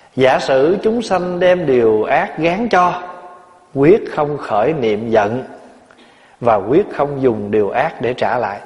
Giả sử chúng sanh đem điều ác gán cho, quyết không khởi niệm giận và quyết không dùng điều ác để trả lại.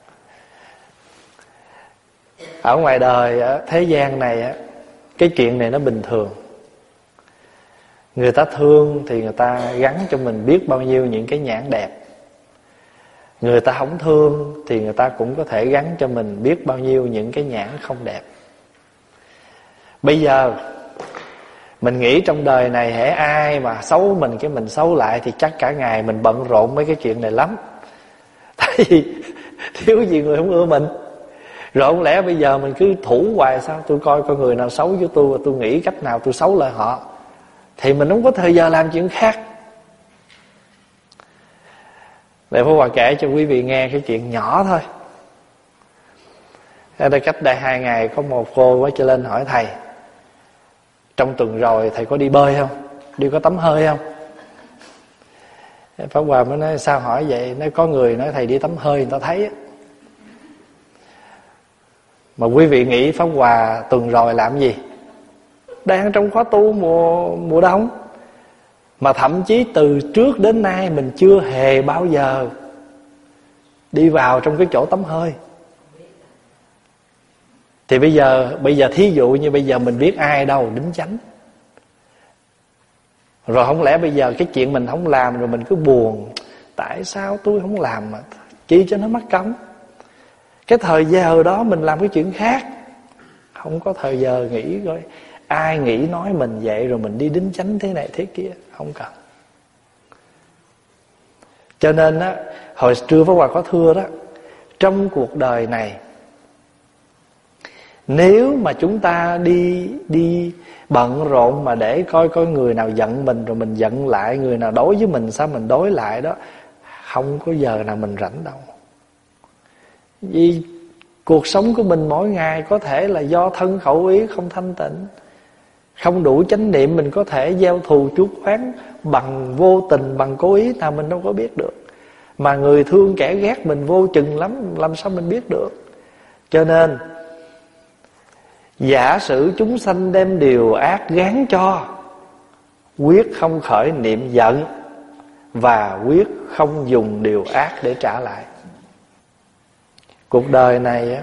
Ở ngoài đời, thế gian này, cái chuyện này nó bình thường. Người ta thương thì người ta gắn cho mình biết bao nhiêu những cái nhãn đẹp. Người ta không thương thì người ta cũng có thể gắn cho mình biết bao nhiêu những cái nhãn không đẹp. Bây giờ mình nghĩ trong đời này hễ ai mà xấu mình cái mình xấu lại, thì chắc cả ngày mình bận rộn mấy cái chuyện này lắm. Tại vì thiếu gì người không ưa mình. Rồi không lẽ bây giờ mình cứ thủ hoài sao? Tôi coi người nào xấu với tôi và tôi nghĩ cách nào tôi xấu lại họ, thì mình không có thời giờ làm chuyện khác. Để Pháp Hòa kể cho quý vị nghe cái chuyện nhỏ thôi. Ở đây cách đây 2 ngày có một cô quá trở lên hỏi thầy: trong tuần rồi thầy có đi bơi không? Đi có tắm hơi không? Pháp Hòa mới nói: sao hỏi vậy? Nói có người nói thầy đi tắm hơi người ta thấy. Mà quý vị nghĩ Pháp Hòa tuần rồi làm gì? Đang trong khóa tu mùa đông. Mà thậm chí từ trước đến nay mình chưa hề bao giờ đi vào trong cái chỗ tắm hơi. Thì bây giờ thí dụ như bây giờ mình biết ai đâu đính chánh. Rồi không lẽ bây giờ cái chuyện mình không làm rồi mình cứ buồn: tại sao tôi không làm mà chi cho nó mắc công. Cái thời giờ đó mình làm cái chuyện khác, không có thời giờ nghĩ coi ai nghĩ nói mình vậy rồi mình đi đính chánh thế này thế kia. Không cần. Cho nên á, hồi trưa Pháp Hòa có thưa đó, trong cuộc đời này nếu mà chúng ta đi bận rộn mà để coi người nào giận mình rồi mình giận lại, người nào đối với mình sao mình đối lại đó, không có giờ nào mình rảnh đâu. Vì cuộc sống của mình mỗi ngày có thể là do thân khẩu ý không thanh tịnh, không đủ chánh niệm, mình có thể gieo thù chuốc oán bằng vô tình, bằng cố ý nào mình đâu có biết được. Mà người thương kẻ ghét mình vô chừng lắm, làm sao mình biết được. Cho nên giả sử chúng sanh đem điều ác gán cho, quyết không khởi niệm giận và quyết không dùng điều ác để trả lại. Cuộc đời này á,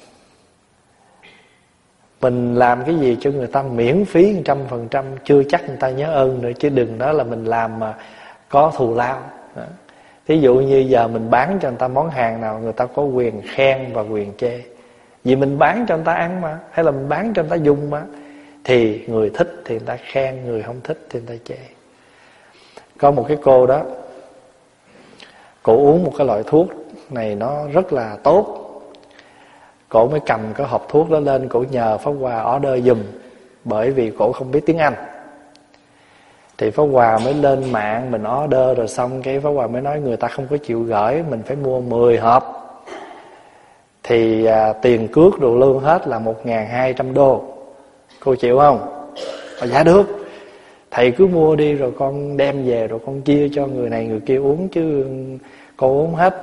mình làm cái gì cho người ta miễn phí 100% chưa chắc người ta nhớ ơn nữa, chứ đừng nói là mình làm mà có thù lao. Thí dụ như giờ mình bán cho người ta món hàng nào, người ta có quyền khen và quyền chê. Vì mình bán cho người ta ăn mà, hay là mình bán cho người ta dùng mà. Thì người thích thì người ta khen, người không thích thì người ta chê. Có một cái cô đó, cổ uống một cái loại thuốc này nó rất là tốt. Cổ mới cầm cái hộp thuốc đó lên, cổ nhờ Pháp Hòa order giùm, bởi vì cổ không biết tiếng Anh. Thì Pháp Hòa mới lên mạng mình order, rồi xong cái Pháp Hòa mới nói người ta không có chịu gửi, mình phải mua 10 hộp. Thì tiền cước đồ lương hết là 1.200 đô. Cô chịu không? Dạ được, thầy cứ mua đi rồi con đem về rồi con chia cho người này người kia uống, chứ con uống hết.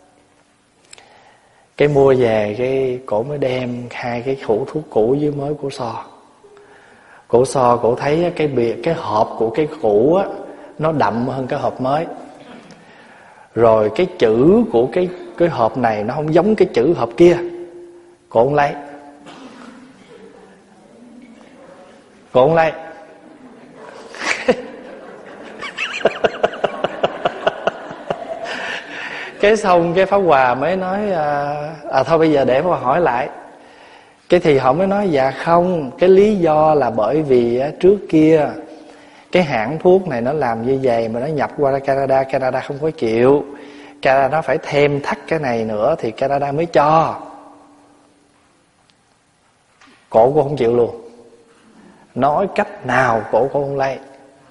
Cái mua về cái cổ mới đem 2 cái hũ thuốc cũ với mới cổ so. Cổ so cổ thấy cái hộp của cái cũ á, nó đậm hơn cái hộp mới. Rồi cái chữ của cái hộp này nó không giống cái chữ hộp kia. Cổ không lấy. Cổ không lấy. Cái xong cái Pháp Hòa mới nói thôi bây giờ để Pháp Hòa hỏi lại. Cái thì họ mới nói dạ không, cái lý do là bởi vì trước kia cái hãng thuốc này nó làm như vậy mà nó nhập qua Canada, Canada không có chịu. Canada nó phải thêm thắt cái này nữa thì Canada mới cho. Cổ cũng không chịu luôn. Nói cách nào cổ cũng không lấy.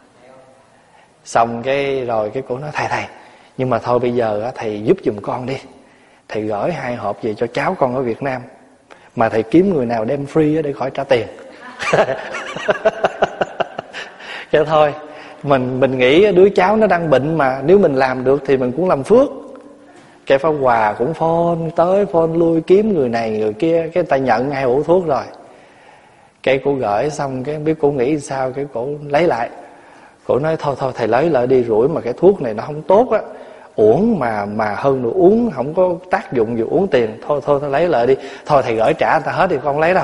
Xong cái rồi cái cổ nói thầy nhưng mà thôi bây giờ thầy giúp giùm con đi. Thầy gửi 2 hộp về cho cháu con ở Việt Nam, mà thầy kiếm người nào đem free để khỏi trả tiền. Cái thôi mình nghĩ đứa cháu nó đang bệnh mà, nếu mình làm được thì mình cũng làm phước. Cái Pháp Hòa cũng phone tới phone lui kiếm người này người kia, cái người ta nhận 2 hũ thuốc rồi. Cái cổ gửi xong cái không biết cổ nghĩ sao, cái cổ lấy lại. Cổ nói thôi thầy lấy lại đi, rủi mà cái thuốc này nó không tốt á, uổng mà hơn nữa uống không có tác dụng gì, uống tiền. Thôi lấy lại đi. Thôi thầy gửi trả người ta hết thì con lấy đâu.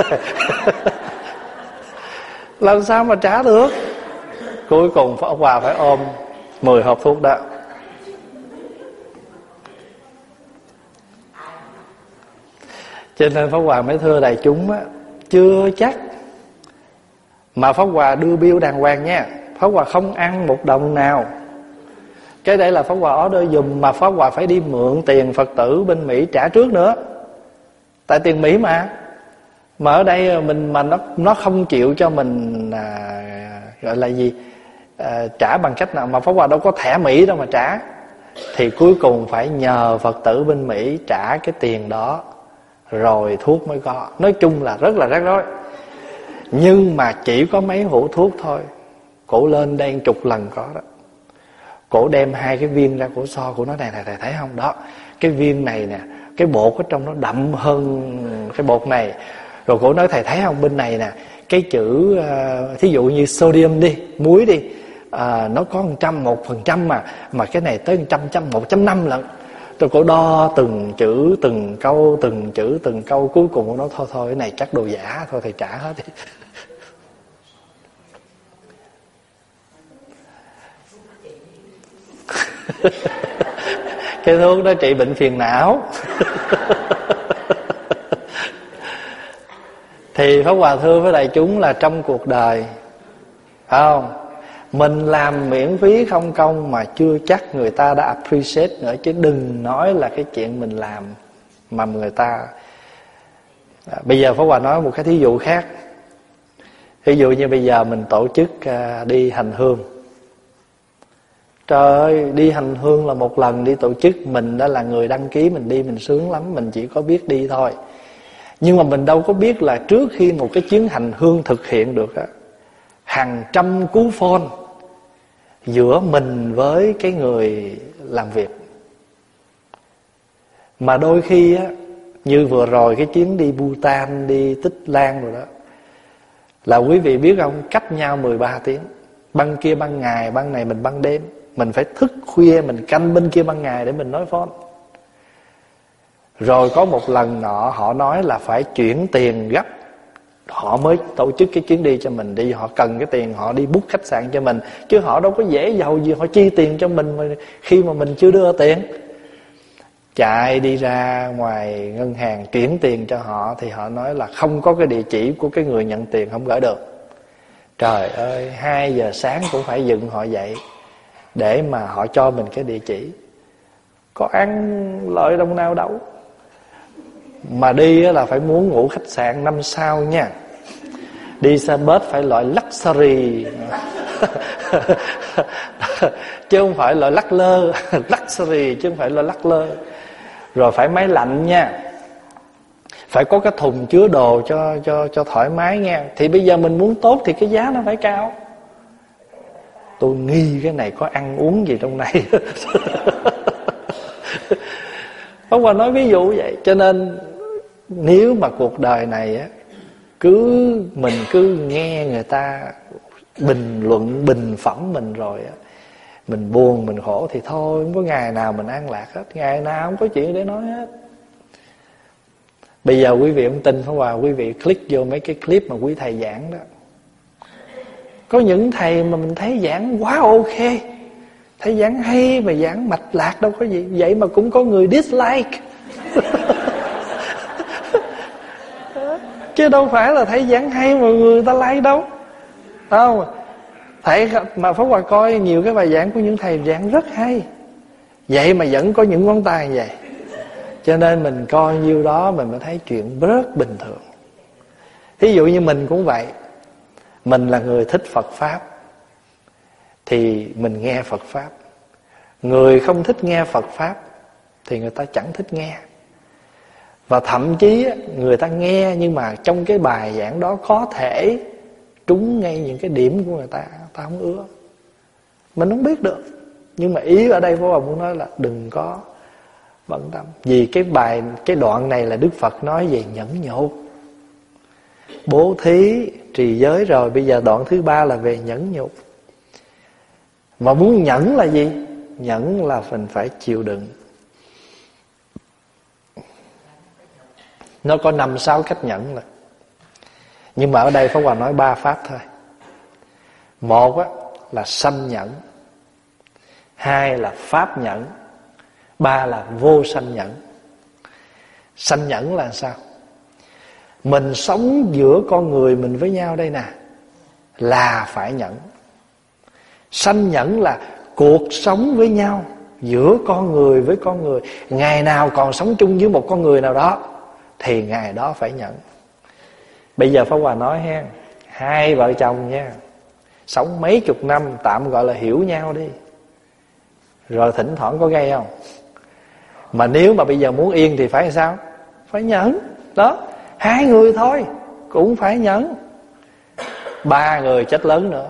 Làm sao mà trả được. Cuối cùng Pháp Hòa phải ôm 10 hộp thuốc đó. Cho nên Pháp Hòa mới thưa đại chúng á, chưa chắc. Mà Pháp Hòa đưa bill đàng hoàng nha. Pháp Hòa không ăn một đồng nào. Cái đây là Pháp Hòa order dùm, mà Pháp Hòa phải đi mượn tiền Phật tử bên Mỹ trả trước nữa. Tại tiền Mỹ mà ở đây mình mà nó không chịu cho mình gọi là gì, trả bằng cách nào, mà Pháp Hòa đâu có thẻ Mỹ đâu mà trả, thì cuối cùng phải nhờ Phật tử bên Mỹ trả cái tiền đó rồi thuốc mới có. Nói chung là rất là rắc rối. Nhưng mà chỉ có mấy hũ thuốc thôi, cổ lên đây 10 lần có đó. Cổ đem 2 cái viên ra, cổ so, cổ nói này thấy không đó, cái viên này nè, cái bột ở trong nó đậm hơn cái bột này. Rồi cổ nói thầy thấy không, bên này nè, cái chữ thí dụ như sodium đi, muối đi, nó có 101% mà cái này tới 1.5 lận. Rồi cổ đo từng chữ từng câu, từng chữ từng câu. Cuối cùng cổ nói thôi cái này chắc đồ giả, thôi thầy trả hết đi. Cái thuốc đó trị bệnh phiền não. Thì Pháp Hòa thưa với đại chúng là trong cuộc đời, phải không, mình làm miễn phí không công mà chưa chắc người ta đã appreciate nữa, chứ đừng nói là cái chuyện mình làm mà người ta. Bây giờ Pháp Hòa nói một cái thí dụ khác. Ví dụ như bây giờ mình tổ chức đi hành hương. Trời ơi, đi hành hương là một lần đi tổ chức, mình đã là người đăng ký, mình đi mình sướng lắm, mình chỉ có biết đi thôi. Nhưng mà mình đâu có biết là trước khi một cái chuyến hành hương thực hiện được á, hàng trăm cú phone giữa mình với cái người làm việc. Mà đôi khi á, như vừa rồi cái chuyến đi Bhutan, đi Tích Lan rồi đó, là quý vị biết không, cách nhau 13 tiếng. Băng kia ban ngày, ban này mình ban đêm. Mình phải thức khuya, mình canh bên kia ban ngày để mình nói phone. Rồi có một lần nọ họ nói là phải chuyển tiền gấp, họ mới tổ chức cái chuyến đi cho mình đi. Họ cần cái tiền, họ đi book khách sạn cho mình, chứ họ đâu có dễ giàu gì họ chi tiền cho mình mà khi mà mình chưa đưa tiền. Chạy đi ra ngoài ngân hàng chuyển tiền cho họ, thì họ nói là không có cái địa chỉ của cái người nhận tiền, không gửi được. Trời ơi, 2 giờ sáng cũng phải dựng họ dậy để mà họ cho mình cái địa chỉ. Có ăn lợi đồng nào đâu. Mà đi là phải muốn ngủ khách sạn 5 sao nha. Đi xe bus phải loại luxury chứ không phải loại lắc lơ. Luxury chứ không phải loại lắc lơ. Rồi phải máy lạnh nha, phải có cái thùng chứa đồ cho thoải mái nha. Thì bây giờ mình muốn tốt thì cái giá nó phải cao. Tôi nghi cái này có ăn uống gì trong này. Pháp Hòa nói ví dụ vậy. Cho nên nếu mà cuộc đời này á, mình cứ nghe người ta bình luận, bình phẩm mình rồi á, mình buồn, mình khổ thì thôi, không có ngày nào mình an lạc hết. Ngày nào không có chuyện để nói hết. Bây giờ quý vị không tin Pháp Hòa, quý vị click vô mấy cái clip mà quý thầy giảng đó. Có những thầy mà mình thấy giảng quá ok, thấy giảng hay mà giảng mạch lạc đâu có gì. Vậy mà cũng có người dislike. Chứ đâu phải là thấy giảng hay mà người ta like đâu. Không, thầy mà Pháp Hòa coi nhiều cái bài giảng của những thầy giảng rất hay, vậy mà vẫn có những ngón tay như vậy. Cho nên mình coi nhiêu đó mình mới thấy chuyện rất bình thường. Thí dụ như mình cũng vậy. Mình là người thích Phật Pháp thì mình nghe Phật Pháp. Người không thích nghe Phật Pháp thì người ta chẳng thích nghe. Và thậm chí người ta nghe, nhưng mà trong cái bài giảng đó có thể trúng ngay những cái điểm của người ta không ưa. Mình không biết được. Nhưng mà ý ở đây Pháp Hòa muốn nói là đừng có bận tâm. Vì cái đoạn này là Đức Phật nói về nhẫn nhục. bố thí, trì giới rồi. Bây giờ đoạn thứ ba là về nhẫn nhục. Mà muốn nhẫn là gì? Nhẫn là mình phải chịu đựng. Nó có 5-6 cách nhẫn là. Nhưng mà ở đây Pháp Hòa nói 3 pháp thôi. Một á, là sanh nhẫn. 2 là pháp nhẫn. 3 là vô sanh nhẫn. Sanh nhẫn là sao? Mình sống giữa con người mình với nhau đây nè, là phải nhẫn. Sanh nhẫn là cuộc sống với nhau giữa con người với con người. Ngày nào còn sống chung với một con người nào đó thì ngày đó phải nhẫn. Bây giờ Pháp Hòa nói ha, hai vợ chồng nha, sống mấy chục năm tạm gọi là hiểu nhau đi, rồi thỉnh thoảng có gây không? Mà nếu mà bây giờ muốn yên thì phải sao? Phải nhẫn. Đó, 2 người thôi cũng phải nhẫn. 3 người chết lớn nữa.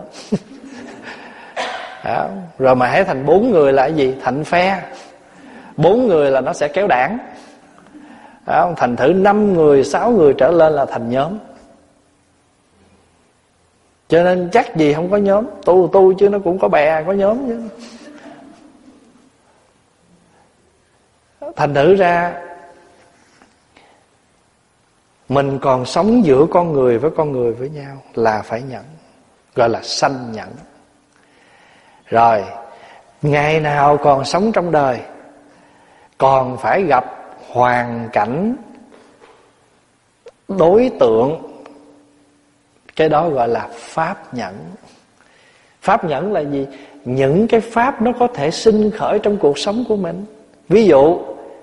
Đó. Rồi mà hãy thành 4 người là cái gì? Thành phe. 4 người là nó sẽ kéo đảng. Đó. Thành thử 5 người 6 người trở lên là thành nhóm. Cho nên chắc gì không có nhóm. Tu chứ nó cũng có bè, có nhóm chứ. Thành thử ra mình còn sống giữa con người với nhau là phải nhẫn, gọi là sanh nhẫn. Rồi ngày nào còn sống trong đời còn phải gặp hoàn cảnh, đối tượng, cái đó gọi là pháp nhẫn. Pháp nhẫn là gì? Những cái pháp nó có thể sinh khởi trong cuộc sống của mình. Ví dụ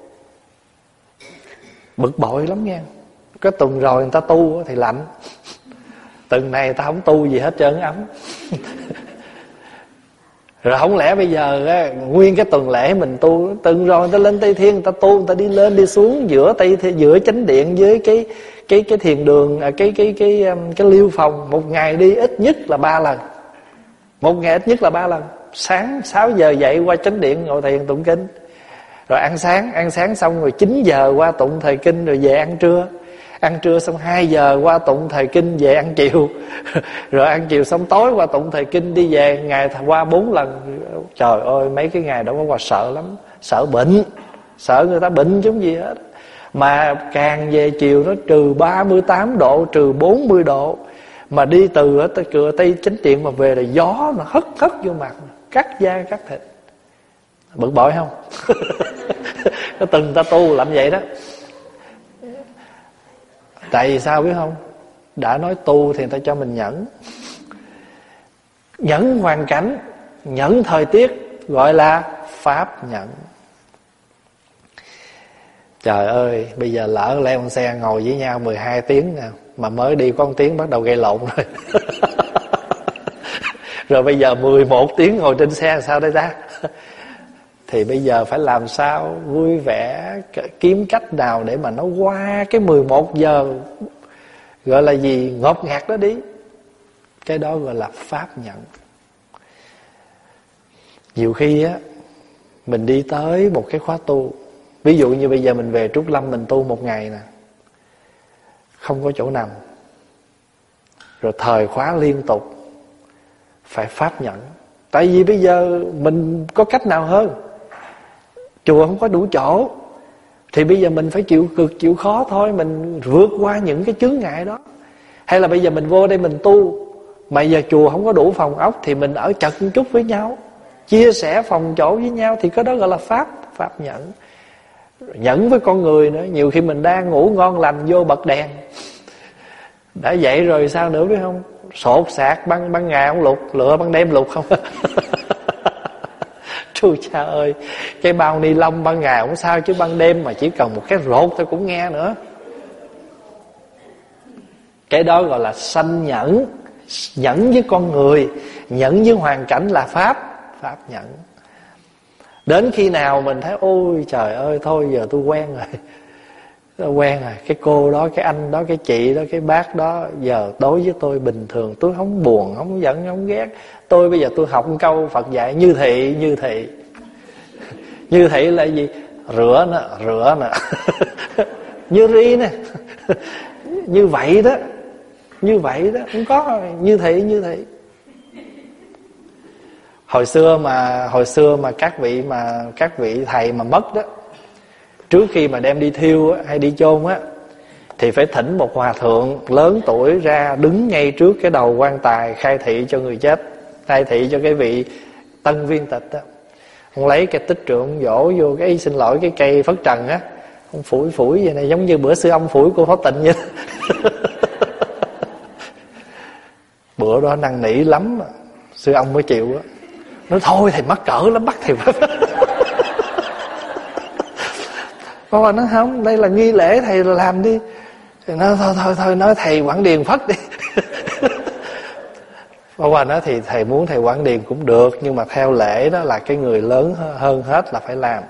bực bội lắm nha, cái tuần rồi người ta tu thì lạnh, tuần này ta không tu gì hết trơn ấm. Rồi không lẽ bây giờ á, nguyên cái tuần lễ mình tu, tuần rồi người ta lên Tây Thiên, người ta tu, người ta đi lên đi xuống giữa giữa chánh điện với cái thiền đường, cái liêu phòng, một ngày đi ít nhất là 3 lần. Một ngày ít nhất là 3 lần. Sáng 6 giờ dậy qua chánh điện ngồi thiền tụng kinh, rồi ăn sáng xong rồi 9 giờ qua tụng thời kinh, rồi về ăn trưa. Ăn trưa xong 2 giờ qua tụng thời kinh, về ăn chiều. Rồi ăn chiều xong tối qua tụng thời kinh, đi về. Ngày qua 4 lần. Trời ơi, mấy cái ngày đó Pháp Hòa sợ lắm. Sợ bệnh, sợ người ta bệnh chứ không gì hết. Mà càng về chiều nó trừ 38 độ, trừ 40 độ. Mà đi từ ở cửa Tây Chánh Điện mà về là gió nó hất vô mặt, cắt da cắt thịt. Bực bội không? Nó từng ta tu làm vậy đó. Tại vì sao biết không? Đã nói tu thì người ta cho mình nhẫn. Nhẫn hoàn cảnh, nhẫn thời tiết, gọi là pháp nhẫn. Trời ơi, bây giờ lỡ leo con xe ngồi với nhau 12 tiếng nè, mà mới đi có 1 tiếng bắt đầu gây lộn rồi. Rồi bây giờ 11 tiếng ngồi trên xe làm sao đây ta? Thì bây giờ phải làm sao vui vẻ, kiếm cách nào để mà nó qua cái 11 giờ gọi là gì, ngột ngạt đó đi. Cái đó gọi là pháp nhẫn. Nhiều khi á, mình đi tới một cái khóa tu, ví dụ như bây giờ mình về Trúc Lâm mình tu 1 ngày nè, không có chỗ nằm, rồi thời khóa liên tục, phải pháp nhẫn. Tại vì bây giờ mình có cách nào hơn, chùa không có đủ chỗ, thì bây giờ mình phải chịu cực chịu khó thôi, mình vượt qua những cái chướng ngại đó. Hay là bây giờ mình vô đây mình tu, mà giờ chùa không có đủ phòng ốc, thì mình ở chật một chút với nhau, chia sẻ phòng chỗ với nhau, thì cái đó gọi là pháp nhẫn. Nhẫn với con người nữa. Nhiều khi mình đang ngủ ngon lành vô bật đèn, đã dậy rồi sao nữa biết không? Sột sạc ban ngày không lục, lựa ban đêm lục không. Chúa cha ơi, cái bao ni lông ban ngày không sao, chứ ban đêm mà chỉ cần một cái rột thôi cũng nghe nữa. Cái đó gọi là sanh nhẫn. Nhẫn với con người, nhẫn với hoàn cảnh là pháp nhẫn. Đến khi nào mình thấy ôi trời ơi, thôi giờ tôi quen rồi, cái cô đó, cái anh đó, cái chị đó, cái bác đó, giờ đối với tôi bình thường, tôi không buồn, không giận, không ghét. Tôi bây giờ tôi học một câu Phật dạy như thị. Như thị là gì? Rửa nè. Như ri nè. Như vậy đó. Như vậy đó, không có như thị. Hồi xưa mà các vị thầy mà mất đó, trước khi mà đem đi thiêu hay đi chôn á, thì phải thỉnh một hòa thượng lớn tuổi ra đứng ngay trước cái đầu quan tài khai thị cho người chết, khai thị cho cái vị tân viên tịch đó. Ông lấy cái tích trượng ông vỗ vô cái, xin lỗi, cái cây phất trần á, ông phủi vậy này, giống như bữa xưa ông phủi cô Pháp Tịnh vậy. Bữa đó năn nỉ lắm mà sư ông mới chịu á. Nói thôi thầy mắc cỡ lắm, bắt thầy Bà nói không, đây là nghi lễ thầy làm đi. Thì nói thôi nói thầy Quảng Điền phất đi. Bà nói thì thầy muốn thầy Quảng Điền cũng được, nhưng mà theo lễ đó là cái người lớn hơn hết là phải làm.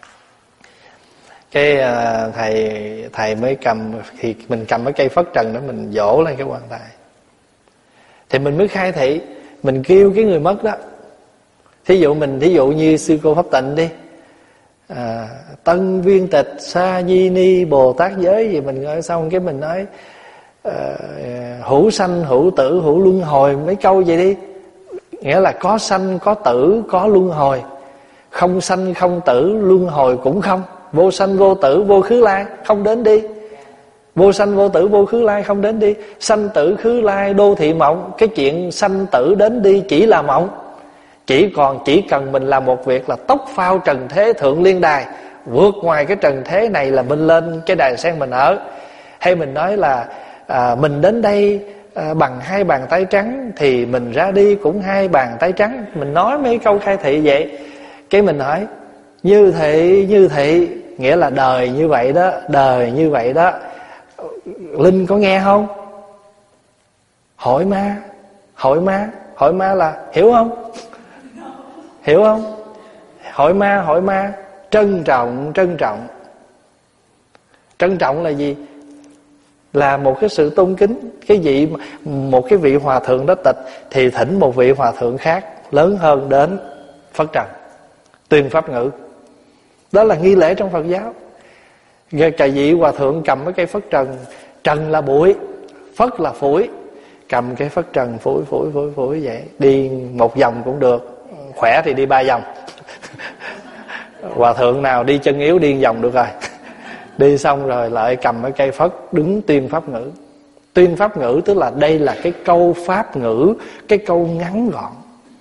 Cái thầy mới cầm, thì mình cầm cái cây phất trần đó mình vỗ lên cái quan tài, thì mình mới khai thị, mình kêu cái người mất đó. Thí dụ như sư cô Pháp Tịnh đi, Tân Viên Tịch Sa Di Ni Bồ Tát Giới gì, mình gọi xong cái mình nói hữu sanh hữu tử hữu luân hồi, mấy câu vậy đi. Nghĩa là có sanh có tử có luân hồi, không sanh không tử luân hồi cũng không, vô sanh vô tử vô khứ lai không đến đi, vô sanh vô tử vô khứ lai không đến đi. Sanh tử khứ lai đô thị mộng, cái chuyện sanh tử đến đi chỉ là mộng. Chỉ cần mình làm một việc là tốc phao trần thế thượng liên đài, vượt ngoài cái trần thế này là mình lên cái đài sen mình ở. Hay mình nói là mình đến đây bằng 2 bàn tay trắng, thì mình ra đi cũng 2 bàn tay trắng. Mình nói mấy câu khai thị vậy. Cái mình hỏi như thị, nghĩa là đời như vậy đó, đời như vậy đó. Linh có nghe không? Hỏi ma là hiểu không? Hiểu không? Hỏi ma trân trọng là gì? Là một cái sự tôn kính. Một cái vị hòa thượng đó tịch thì thỉnh một vị hòa thượng khác lớn hơn đến phất trần, tuyên pháp ngữ. Đó là nghi lễ trong Phật giáo. Cả vị hòa thượng cầm cái cây phất trần, trần là bụi, phất là phủi, cầm cái phất trần phủi vậy, đi 1 vòng cũng được, khỏe thì đi 3 vòng. Hòa thượng nào đi chân yếu đi 1 vòng được rồi. Đi xong rồi lại cầm cái cây phất đứng tuyên pháp ngữ. Tuyên pháp ngữ tức là đây là cái câu pháp ngữ, cái câu ngắn gọn.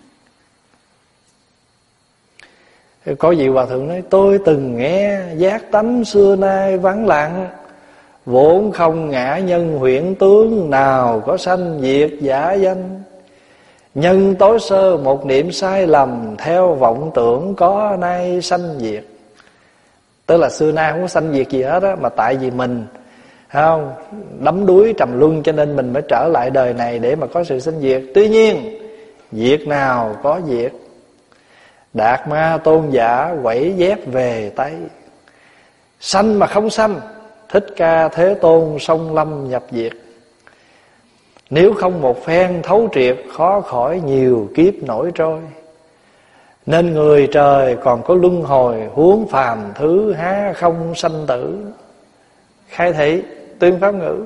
Có vị hòa thượng nói: tôi từng nghe giác tánh xưa nay vắng lặng, vốn không ngã nhân huyễn tướng, nào có sanh diệt giả danh. Nhân tối sơ một niệm sai lầm, theo vọng tưởng có nay sanh diệt. Tức là xưa nay không có sanh diệt gì hết á, mà tại vì mình không đắm đuối trầm luân, cho nên mình mới trở lại đời này để mà có sự sanh diệt. Tuy nhiên diệt nào có diệt, Đạt Ma tôn giả quẩy dép về Tây. Sanh mà không sanh, Thích Ca Thế Tôn sông lâm nhập diệt. Nếu không một phen thấu triệt, khó khỏi nhiều kiếp nổi trôi. Nên người trời còn có luân hồi, huống phàm thứ há không sanh tử. Khai thị, tuyên pháp ngữ.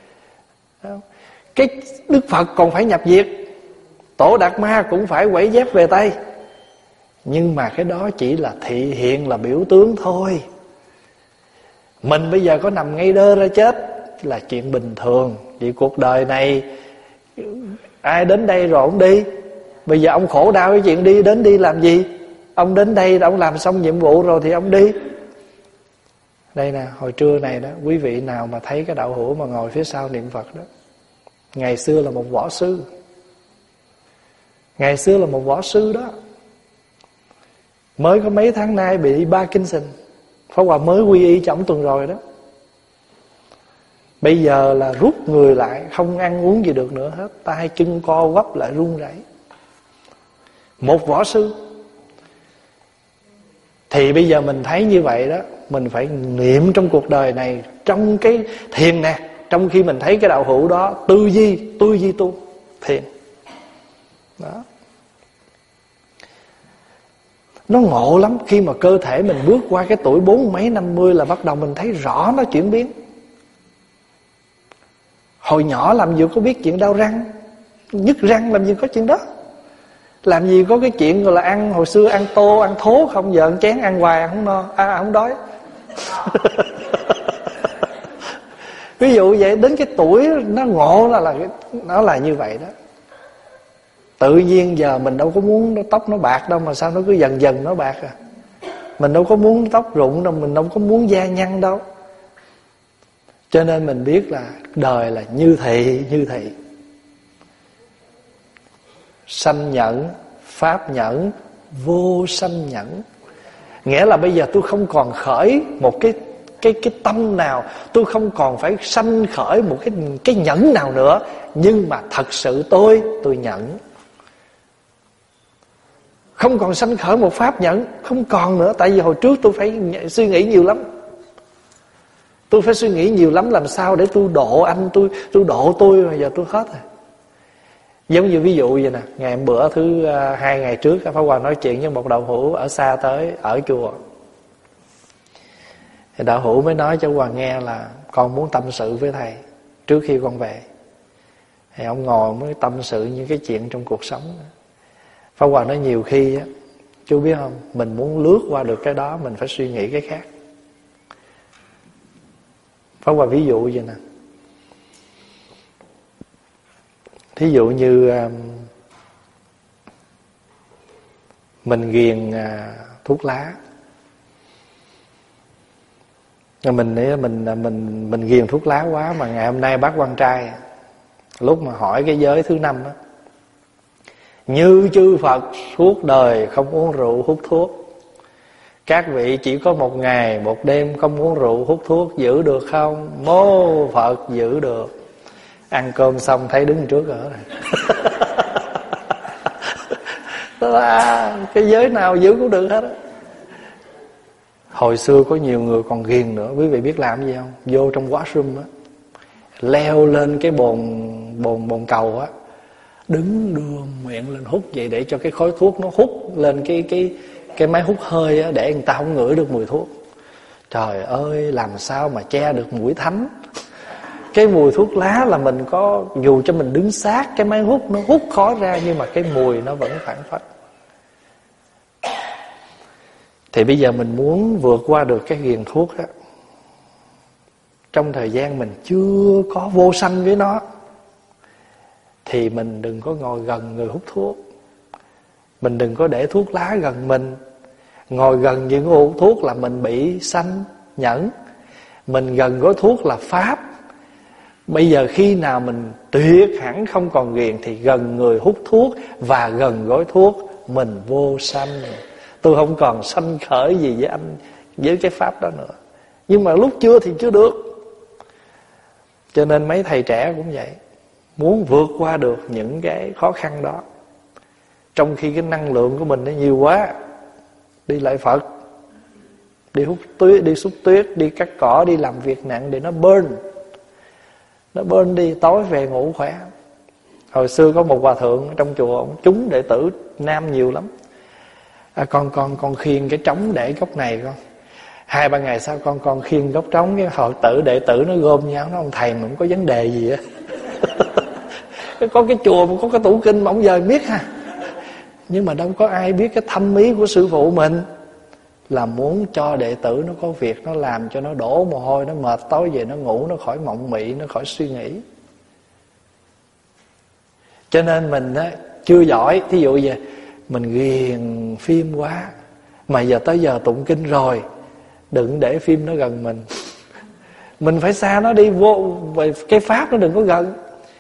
Cái Đức Phật còn phải nhập diệt, Tổ Đạt Ma cũng phải quẩy dép về Tây. Nhưng mà cái đó chỉ là thị hiện, là biểu tướng thôi. Mình bây giờ có nằm ngay đơ ra chết là chuyện bình thường. Vì cuộc đời này ai đến đây rồi ông đi. Bây giờ ông khổ đau cái chuyện đến đi làm gì? Ông đến đây ông làm xong nhiệm vụ rồi thì ông đi. Đây nè, hồi trưa này đó, quý vị nào mà thấy cái đạo hữu mà ngồi phía sau niệm Phật đó, ngày xưa là một võ sư. Ngày xưa là một võ sư đó. Mới có mấy tháng nay bị Parkinson. Pháp Hòa mới quy y cho ổng tuần rồi đó. Bây giờ là rút người lại, không ăn uống gì được nữa hết, tay chân co quắp lại run rẩy. Một võ sư. Thì bây giờ mình thấy như vậy đó, mình phải niệm trong cuộc đời này, trong cái thiền nè, trong khi mình thấy cái đạo hữu đó, tư duy tu thiền đó. Nó ngộ lắm. Khi mà cơ thể mình bước qua cái tuổi 40 mấy 50 là bắt đầu mình thấy rõ nó chuyển biến. Hồi nhỏ làm gì có biết chuyện đau răng, nhức răng, làm gì có chuyện đó. Làm gì có cái chuyện gọi là ăn, hồi xưa ăn tô, ăn thố không, giờ ăn chén ăn hoài, ăn không no, không đói. Ví dụ vậy, đến cái tuổi nó ngộ nó là như vậy đó. Tự nhiên giờ mình đâu có muốn tóc nó bạc đâu, mà sao nó cứ dần dần nó bạc à. Mình đâu có muốn tóc rụng đâu, mình đâu có muốn da nhăn đâu. Cho nên mình biết là đời là như thị, như thị. Sanh nhẫn, pháp nhẫn, vô sanh nhẫn. Nghĩa là bây giờ tôi không còn khởi một cái tâm nào, tôi không còn phải sanh khởi một cái nhẫn nào nữa, nhưng mà thật sự tôi nhẫn. Không còn sanh khởi một pháp nhẫn, không còn nữa. Tại vì hồi trước tôi phải suy nghĩ nhiều lắm. Tôi phải suy nghĩ nhiều lắm làm sao để tôi độ anh, tôi độ tôi, mà giờ tôi hết rồi. Giống như ví dụ vậy nè, ngày bữa thứ 2 ngày trước Pháp Hòa nói chuyện với một đạo hữu ở xa tới, ở chùa. Thì đạo hữu mới nói cho Hòa nghe là con muốn tâm sự với thầy trước khi con về. Thì ông ngồi mới tâm sự những cái chuyện trong cuộc sống. Pháp Hòa nói nhiều khi á, chú biết không, mình muốn lướt qua được cái đó, mình phải suy nghĩ cái khác. Pháp Hòa ví dụ vậy nè. Thí dụ như mình ghiền thuốc lá. Mình ghiền thuốc lá quá, mà ngày hôm nay bác quan trai lúc mà hỏi cái giới thứ 5 á, như chư Phật suốt đời không uống rượu hút thuốc, các vị chỉ có 1 ngày 1 đêm không uống rượu hút thuốc, giữ được không? Mô Phật giữ được. Ăn cơm xong thấy đứng trước ở rồi. Đó là cái giới nào giữ cũng được hết á. Hồi xưa có nhiều người còn ghiền nữa. Quý vị biết làm gì không? Vô trong washroom á, leo lên cái bồn cầu á, đứng đưa miệng lên hút vậy, để cho cái khói thuốc nó hút lên cái máy hút hơi á, để người ta không ngửi được mùi thuốc. Trời ơi, làm sao mà che được mũi thánh. Cái mùi thuốc lá là mình có, dù cho mình đứng sát cái máy hút, nó hút khói ra, nhưng mà cái mùi nó vẫn phản phất. Thì bây giờ mình muốn vượt qua được cái ghiền thuốc á, trong thời gian mình chưa có vô sanh với nó, thì mình đừng có ngồi gần người hút thuốc. Mình đừng có để thuốc lá gần mình. Ngồi gần những người hút thuốc là mình bị sanh nhẫn. Mình gần gói thuốc là pháp. Bây giờ khi nào mình tuyệt hẳn không còn ghiền, thì gần người hút thuốc và gần gói thuốc mình vô sanh. Tôi không còn sanh khởi gì với anh, với cái pháp đó nữa. Nhưng mà lúc chưa thì chưa được. Cho nên mấy thầy trẻ cũng vậy, muốn vượt qua được những cái khó khăn đó, trong khi cái năng lượng của mình nó nhiều quá, đi lại Phật, đi hút tuyết, đi xúc tuyết, đi cắt cỏ, đi làm việc nặng để nó burn đi, tối về ngủ khỏe. Hồi xưa có một hòa thượng ở trong chùa, ông trúng đệ tử nam nhiều lắm. Con khiêng cái trống để góc này con. 2-3 ngày sau con khiêng góc trống, cái họ đệ tử nó gom nhau, nó ông thầy mà không có vấn đề gì á. Có cái chùa mà có cái tủ kinh mà ông dời biết ha. Nhưng mà đâu có ai biết cái thâm ý của sư phụ mình là muốn cho đệ tử nó có việc nó làm, cho nó đổ mồ hôi, nó mệt, tối về nó ngủ, nó khỏi mộng mị, nó khỏi suy nghĩ. Cho nên mình á, chưa giỏi. Thí dụ vậy, mình ghiền phim quá, mà giờ tới giờ tụng kinh rồi, đừng để phim nó gần mình. Mình phải xa nó đi, vô cái pháp nó đừng có gần.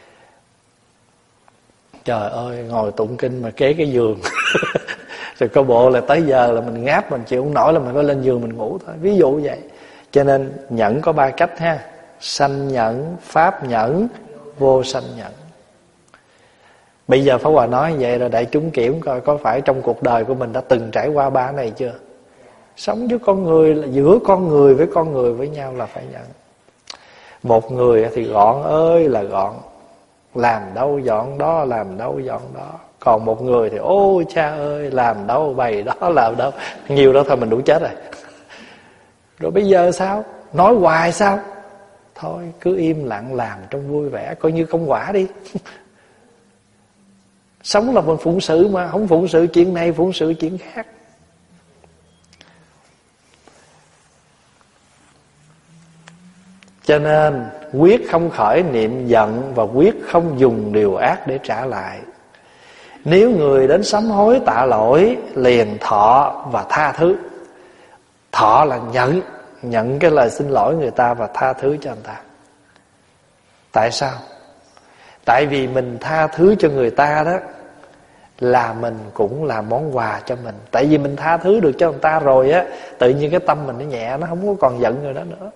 Trời ơi, ngồi tụng kinh mà kế cái giường rồi coi bộ là tới giờ là mình ngáp, mình chịu không nổi là mình phải lên giường mình ngủ thôi. Ví dụ vậy. Cho nên nhẫn có 3 cách ha: sanh nhẫn, pháp nhẫn, vô sanh nhẫn. Bây giờ Pháp Hòa nói vậy rồi đại chúng kiểm coi có phải trong cuộc đời của mình đã từng trải qua 3 này chưa. Sống với con người là giữa con người với nhau là phải nhận. Một người thì gọn ơi là gọn, làm đâu dọn đó, làm đâu dọn đó. Còn một người thì ôi cha ơi, làm đâu bày đó, làm đâu nhiều đó thôi mình đủ chết rồi. Rồi bây giờ sao? Nói hoài sao? thôi cứ im lặng làm trong vui vẻ, coi như công quả đi. Sống là mình phụng sự mà, không phụng sự chuyện này phụng sự chuyện khác. Cho nên quyết không khởi niệm giận và quyết không dùng điều ác để trả lại. Nếu người đến sám hối tạ lỗi, liền thọ và tha thứ. Thọ là nhận cái lời xin lỗi người ta và tha thứ cho người ta. Tại sao? Tại vì mình tha thứ cho người ta đó, là mình cũng là món quà cho mình. Tại vì mình tha thứ được cho người ta rồi á, tự nhiên cái tâm mình nó nhẹ, nó không có còn giận người đó nữa.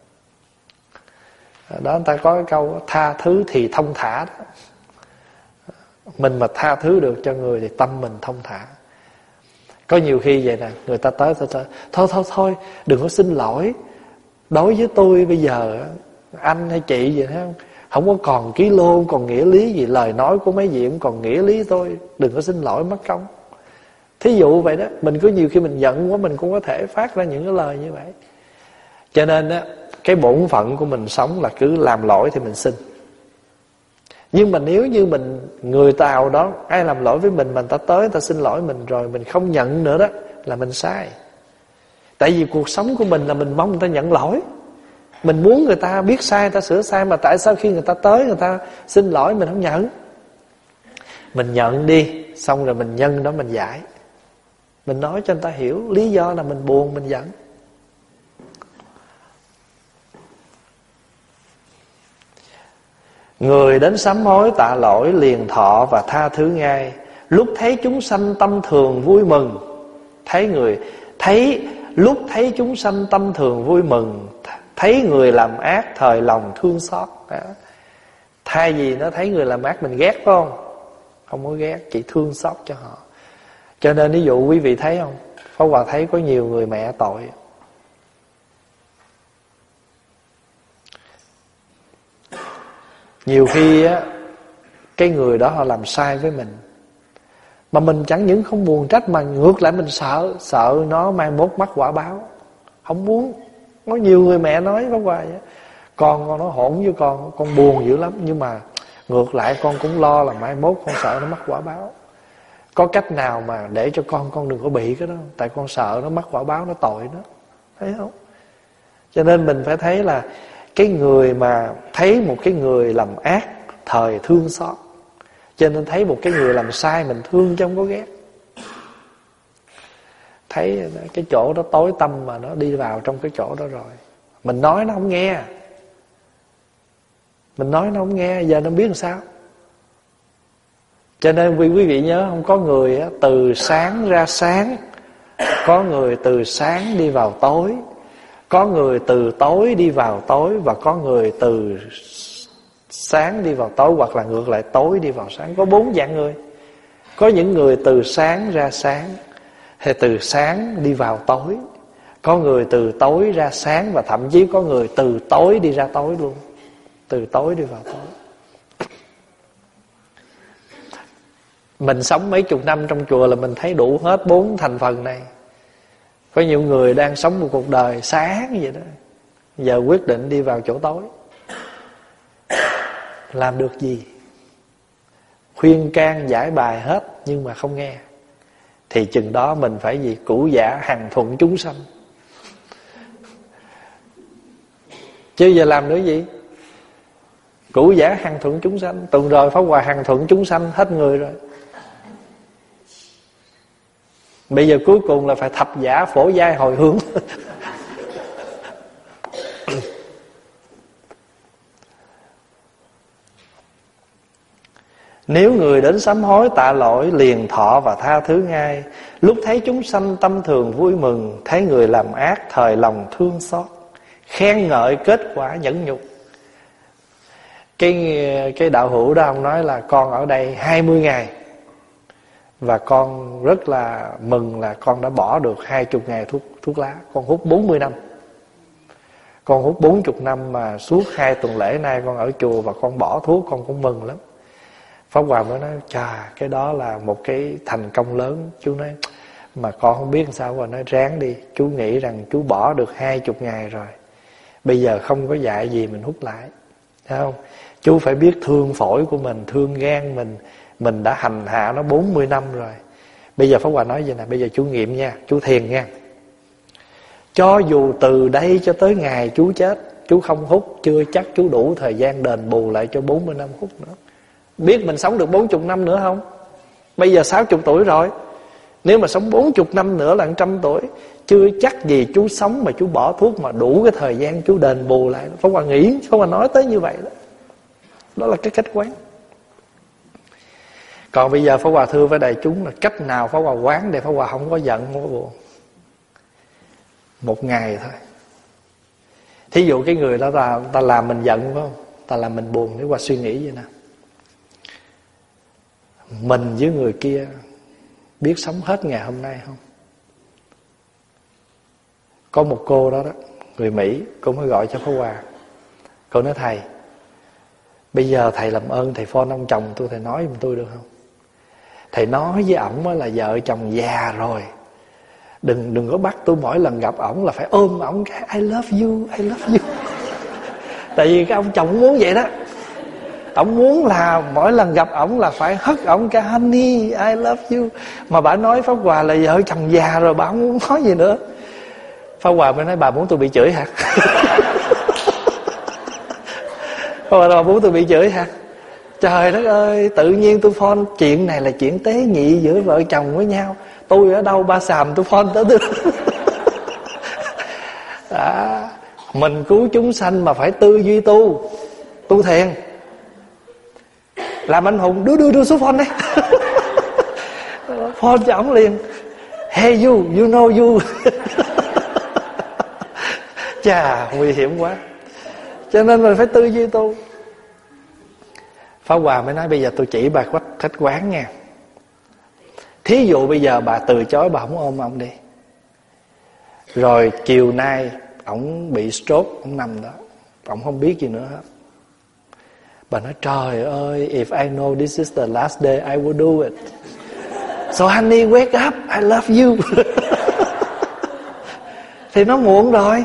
Đó, người ta có cái câu tha thứ thì thông thả đó. Mình mà tha thứ được cho người thì tâm mình thông thả. Có nhiều khi vậy nè, người ta tới thôi đừng có xin lỗi. Đối với tôi bây giờ anh hay chị gì thấy không, không có còn ký lô, còn nghĩa lý gì. Lời nói của mấy vị cũng còn nghĩa lý tôi, đừng có xin lỗi mất công. Thí dụ vậy đó. Mình cứ nhiều khi mình giận quá, mình cũng có thể phát ra những cái lời như vậy. Cho nên á, cái bổn phận của mình sống là cứ làm lỗi thì mình xin. Nhưng mà nếu như người Tàu đó, ai làm lỗi với mình mà người ta tới, người ta xin lỗi mình rồi mình không nhận nữa đó, là mình sai. Tại vì cuộc sống của mình là mình mong người ta nhận lỗi. Mình muốn người ta biết sai, người ta sửa sai. Mà tại sao khi người ta tới, người ta xin lỗi mình không nhận? Mình nhận đi, xong rồi mình nhân đó mình giải. Mình nói cho người ta hiểu lý do là mình buồn, mình giận. Người đến sám hối tạ lỗi, liền thọ và tha thứ ngay. Lúc thấy chúng sanh tâm thường vui mừng. Lúc thấy chúng sanh tâm thường vui mừng. Thấy người làm ác thời lòng thương xót. Đó. Thay vì nó thấy người làm ác mình ghét phải không? Không có ghét, chỉ thương xót cho họ. Cho nên ví dụ quý vị thấy không, Pháp Hòa thấy có nhiều người mẹ tội. Nhiều khi á, cái người đó họ làm sai với mình, mà mình chẳng những không buồn trách, mà ngược lại mình sợ nó mai mốt mắc quả báo. Không muốn. Có nhiều người mẹ nói Pháp Hòa vậy, con nó hỗn với con buồn dữ lắm, nhưng mà ngược lại con cũng lo là mai mốt con sợ nó mắc quả báo. Có cách nào mà để cho con đừng có bị cái đó không? Tại con sợ nó mắc quả báo, nó tội nó. Thấy không? Cho nên mình phải thấy là cái người mà thấy một cái người làm ác thời thương xót. Cho nên thấy một cái người làm sai mình thương chứ không có ghét. Thấy cái chỗ đó tối tăm mà nó đi vào trong cái chỗ đó rồi, mình nói nó không nghe. Giờ nó biết làm sao. Cho nên quý vị nhớ, không có người từ sáng ra sáng, có người từ sáng đi vào tối, có người từ tối đi vào tối, và có người từ sáng đi vào tối, hoặc là ngược lại tối đi vào sáng. Có 4 dạng người. Có những người từ sáng ra sáng, hay từ sáng đi vào tối. Có người từ tối ra sáng, và thậm chí có người từ tối đi ra tối luôn. Từ tối đi vào tối. Mình sống mấy chục năm trong chùa là mình thấy đủ hết 4 thành phần này. Có nhiều người đang sống một cuộc đời sáng vậy đó, giờ quyết định đi vào chỗ tối. Làm được gì? Khuyên can giải bài hết nhưng mà không nghe. Thì chừng đó mình phải gì? Cũ giả hằng thuận chúng sanh. Chứ giờ làm nữa gì? Cũ giả hằng thuận chúng sanh. Tuần rồi Pháp Hòa hằng thuận chúng sanh hết người rồi. Bây giờ cuối cùng là phải thập giả phổ giai hồi hướng. Nếu người đến sám hối tạ lỗi, liền thọ và tha thứ ngay. Lúc thấy chúng sanh tâm thường vui mừng. Thấy người làm ác thời lòng thương xót. Khen ngợi kết quả nhẫn nhục. Cái đạo hữu đó ông nói là con ở đây 20 ngày và con rất là mừng là con đã bỏ được 20 ngày thuốc lá. Con hút 40 năm. Con hút 40 năm mà suốt 2 tuần lễ nay con ở chùa và con bỏ thuốc, con cũng mừng lắm. Pháp Hòa mới nói, chà, cái đó là một cái thành công lớn. Chú nói, mà con không biết sao. Và nói ráng đi, chú nghĩ rằng chú bỏ được 20 ngày rồi. Bây giờ không có dạy gì mình hút lại, thấy không? Chú phải biết thương phổi của mình, thương gan mình đã hành hạ nó 40 năm rồi. Bây giờ Pháp Hòa nói vậy nè, bây giờ chú nghiệm nha, chú thiền nha. Cho dù từ đây cho tới ngày chú chết, chú không hút, chưa chắc chú đủ thời gian đền bù lại cho 40 năm hút nữa. Biết mình sống được 40 năm nữa không? Bây giờ 60 tuổi rồi, nếu mà sống 40 năm nữa là 100 tuổi, chưa chắc gì chú sống mà chú bỏ thuốc mà đủ cái thời gian chú đền bù lại. Pháp Hòa nghĩ, Pháp Hòa nói tới như vậy đó. Đó là cái cách quán. Còn bây giờ Pháp Hòa thưa với đại chúng là cách nào Pháp Hòa quán để Pháp Hòa không có giận, không có buồn. Một ngày thôi. Thí dụ cái người đó ta làm mình giận, phải không? Ta làm mình buồn. Để Hòa suy nghĩ vậy nè, mình với người kia biết sống hết ngày hôm nay không? Có một cô đó, người Mỹ, cô mới gọi cho Pháp Hòa. Cô nói: thầy, bây giờ thầy làm ơn thầy phone ông chồng tôi, thầy nói giùm tôi được không? Thầy nói với ổng là vợ chồng già rồi, đừng có bắt tôi mỗi lần gặp ổng là phải ôm ổng cái I love you, I love you. Tại vì cái ông chồng muốn vậy đó. Ổng muốn là mỗi lần gặp ổng là phải hất ổng cái honey, I love you. Mà bà nói Pháp Hòa là vợ chồng già rồi, bà không muốn nói gì nữa. Pháp Hòa mới nói: bà muốn tôi bị chửi hả? Pháp Hòa muốn tôi bị chửi hả? Trời đất ơi, tự nhiên tôi phone. Chuyện này là chuyện tế nhị giữa vợ chồng với nhau. Tôi ở đâu ba xàm tôi phone tới tôi. Mình cứu chúng sanh mà phải tư duy tu thiền. Làm anh hùng, đưa số phone đây. Phone cho ổng liền: hey you know you. Chà, nguy hiểm quá. Cho nên mình phải tư duy tu. Pháp Hòa mới nói: bây giờ tôi chỉ bà cách quán nha. Thí dụ bây giờ bà từ chối, bà không ôm ông đi, rồi chiều nay ổng bị stroke, ổng nằm đó, ổng không biết gì nữa hết. Bà nói: trời ơi, if I know this is the last day, I will do it. So honey, wake up, I love you. Thì nó muộn rồi.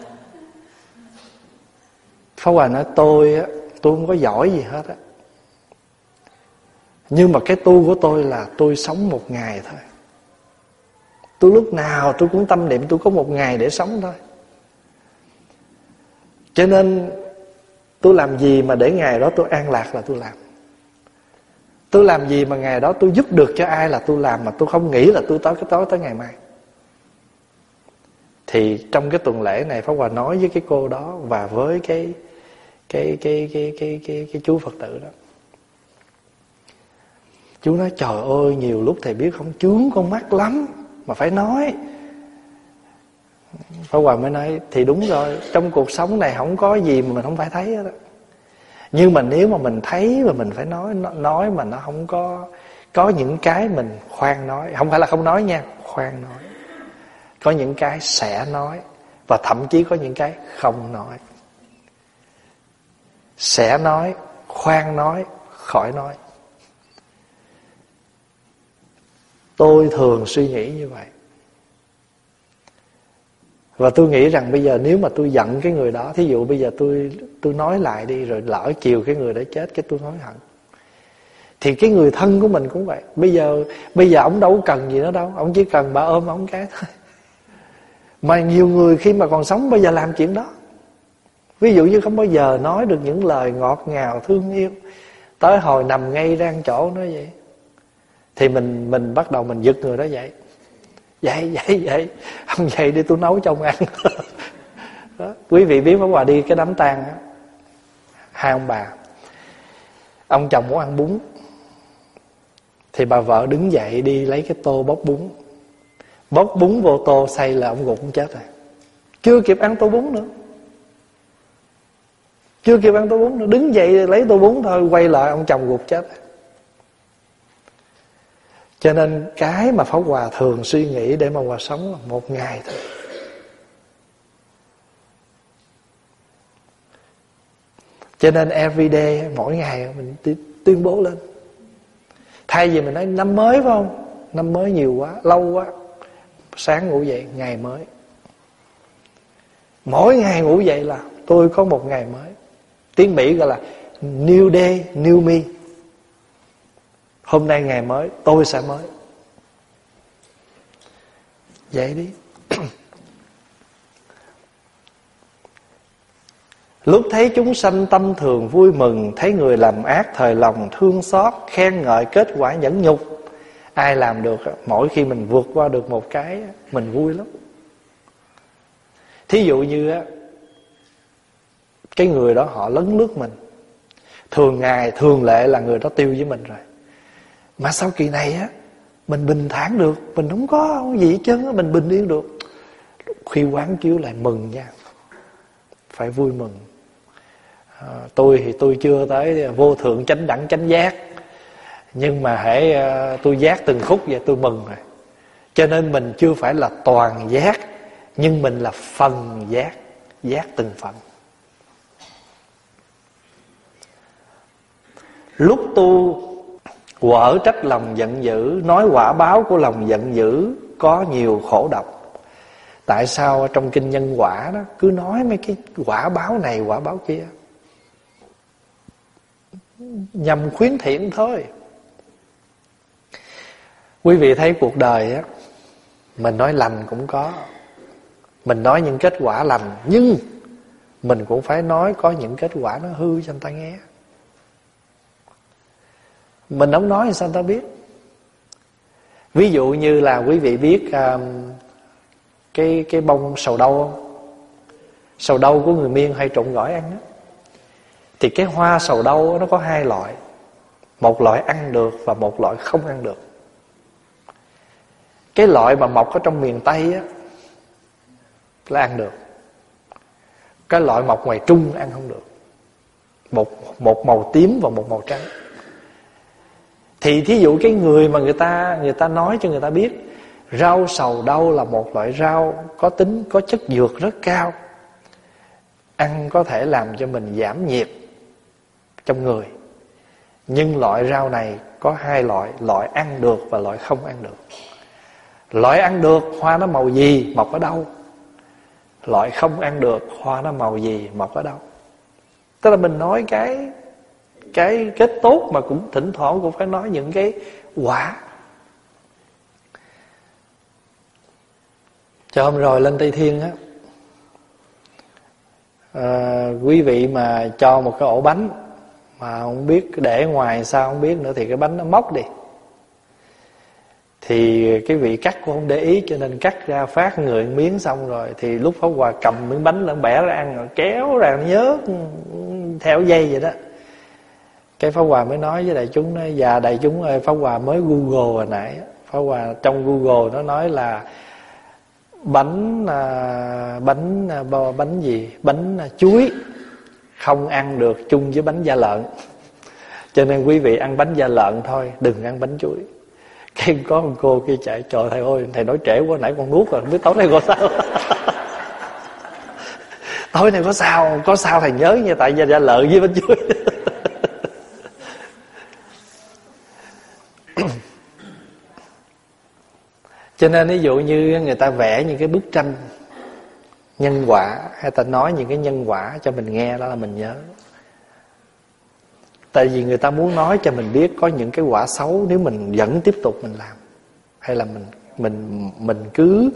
Pháp Hòa nói: tôi không có giỏi gì hết á, nhưng mà cái tu của tôi là tôi sống một ngày thôi. Tôi lúc nào tôi cũng tâm niệm tôi có một ngày để sống thôi. Cho nên tôi làm gì mà để ngày đó tôi an lạc là tôi làm. Tôi làm gì mà ngày đó tôi giúp được cho ai là tôi làm, mà tôi không nghĩ là tôi tới ngày mai. Thì trong cái tuần lễ này Pháp Hòa nói với cái cô đó và với cái chú Phật tử đó. Chú nói: trời ơi, nhiều lúc thầy biết không, chướng con mắt lắm mà phải nói. Pháp Hòa mới nói: thì đúng rồi, trong cuộc sống này không có gì mà mình không phải thấy hết đó. Nhưng mà nếu mà mình thấy và mình phải nói mà nó không có những cái mình khoan nói. Không phải là không nói nha, khoan nói. Có những cái sẽ nói, và thậm chí có những cái không nói. Sẽ nói, khoan nói, khỏi nói. Tôi thường suy nghĩ như vậy. Và tôi nghĩ rằng bây giờ nếu mà tôi giận cái người đó, thí dụ bây giờ tôi nói lại đi, rồi lỡ chiều cái người đó chết, cái tôi hối hận, thì cái người thân của mình cũng vậy. Bây giờ ổng đâu cần gì nữa đâu, ổng chỉ cần bà ôm ổng cái thôi. Mà nhiều người khi mà còn sống bây giờ làm chuyện đó. Ví dụ như không bao giờ nói được những lời ngọt ngào thương yêu, tới hồi nằm ngay rang chỗ nói vậy, thì mình bắt đầu mình giật người đó dậy. Dậy không dậy đi tôi nấu cho ông ăn. Đó. Quý vị biết Pháp Hòa đi cái đám tang á, hai ông bà, ông chồng muốn ăn bún, thì bà vợ đứng dậy đi lấy cái tô bóc bún vô tô xay là ông gục ông chết rồi. Chưa kịp ăn tô bún nữa, đứng dậy lấy tô bún thôi, quay lại ông chồng gục chết rồi. Cho nên cái mà Pháp Hòa thường suy nghĩ để mà Hòa sống là một ngày thôi. Cho nên every day, mỗi ngày mình tuyên bố lên. Thay vì mình nói năm mới phải không? Năm mới nhiều quá, lâu quá. Sáng ngủ dậy, ngày mới. Mỗi ngày ngủ dậy là tôi có một ngày mới. Tiếng Mỹ gọi là New Day, New Me. Hôm nay ngày mới, tôi sẽ mới. Vậy đi. Lúc thấy chúng sanh tâm thường vui mừng, thấy người làm ác thời lòng thương xót, khen ngợi kết quả nhẫn nhục. Ai làm được, mỗi khi mình vượt qua được một cái, mình vui lắm. Thí dụ như cái người đó họ lấn lướt mình, thường ngày thường lệ là người đó tiêu với mình rồi, mà sau kỳ này mình bình thản được, mình không có gì hết trơn, mình bình yên được. Khi quán chiếu lại mừng nha, phải vui mừng. Tôi thì tôi chưa tới vô thượng chánh đẳng chánh giác, nhưng mà hễ tôi giác từng khúc vậy tôi mừng rồi. Cho nên mình chưa phải là toàn giác, nhưng mình là phần giác, giác từng phần. Lúc tu quở trách lòng giận dữ, nói quả báo của lòng giận dữ có nhiều khổ độc. Tại sao trong kinh nhân quả đó cứ nói mấy cái quả báo này quả báo kia, nhằm khuyến thiện thôi. Quý vị thấy cuộc đời mình nói lành cũng có, mình nói những kết quả lành, nhưng mình cũng phải nói có những kết quả nó hư cho người ta nghe. Mình không nói thì sao người ta biết. Ví dụ như là quý vị biết cái bông sầu đâu không? Sầu đâu của người Miên hay trộn gỏi ăn đó. Thì cái hoa sầu đâu nó có hai loại, một loại ăn được và một loại không ăn được. Cái loại mà mọc ở trong miền Tây là ăn được, cái loại mọc ngoài Trung ăn không được. Một màu tím và một màu trắng. Thì thí dụ cái người mà người ta nói cho người ta biết rau sầu đâu là một loại rau có chất dược rất cao, ăn có thể làm cho mình giảm nhiệt trong người. Nhưng loại rau này có hai loại, loại ăn được và loại không ăn được. Loại ăn được hoa nó màu gì mọc ở đâu, loại không ăn được hoa nó màu gì mọc ở đâu. Tức là mình nói cái kết tốt, mà cũng thỉnh thoảng cũng phải nói những cái quả. Cho hôm rồi lên Tây Thiên quý vị mà cho một cái ổ bánh mà không biết để ngoài sao không biết nữa, thì cái bánh nó móc đi, thì cái vị cắt cũng không để ý, cho nên cắt ra phát người miếng xong rồi, thì lúc Pháp Hòa cầm miếng bánh lên bẻ ra ăn rồi kéo ra nhớ theo dây vậy đó. Cái Pháp Hòa mới nói với đại chúng, nói dạ đại chúng ơi, Pháp Hòa mới Google hồi nãy, Pháp Hòa trong Google nó nói là bánh gì, bánh chuối không ăn được chung với bánh da lợn, cho nên quý vị ăn bánh da lợn thôi, đừng ăn bánh chuối. Cái có một cô kia chạy, trời thầy ơi thầy nói trễ quá, nãy con nuốt rồi, không biết tối nay có sao. Tối nay có sao thầy nhớ nha, tại da lợn với bánh chuối. Cho nên ví dụ như người ta vẽ những cái bức tranh nhân quả, hay ta nói những cái nhân quả cho mình nghe, đó là mình nhớ. Tại vì người ta muốn nói cho mình biết có những cái quả xấu nếu mình vẫn tiếp tục mình làm, hay là mình cứ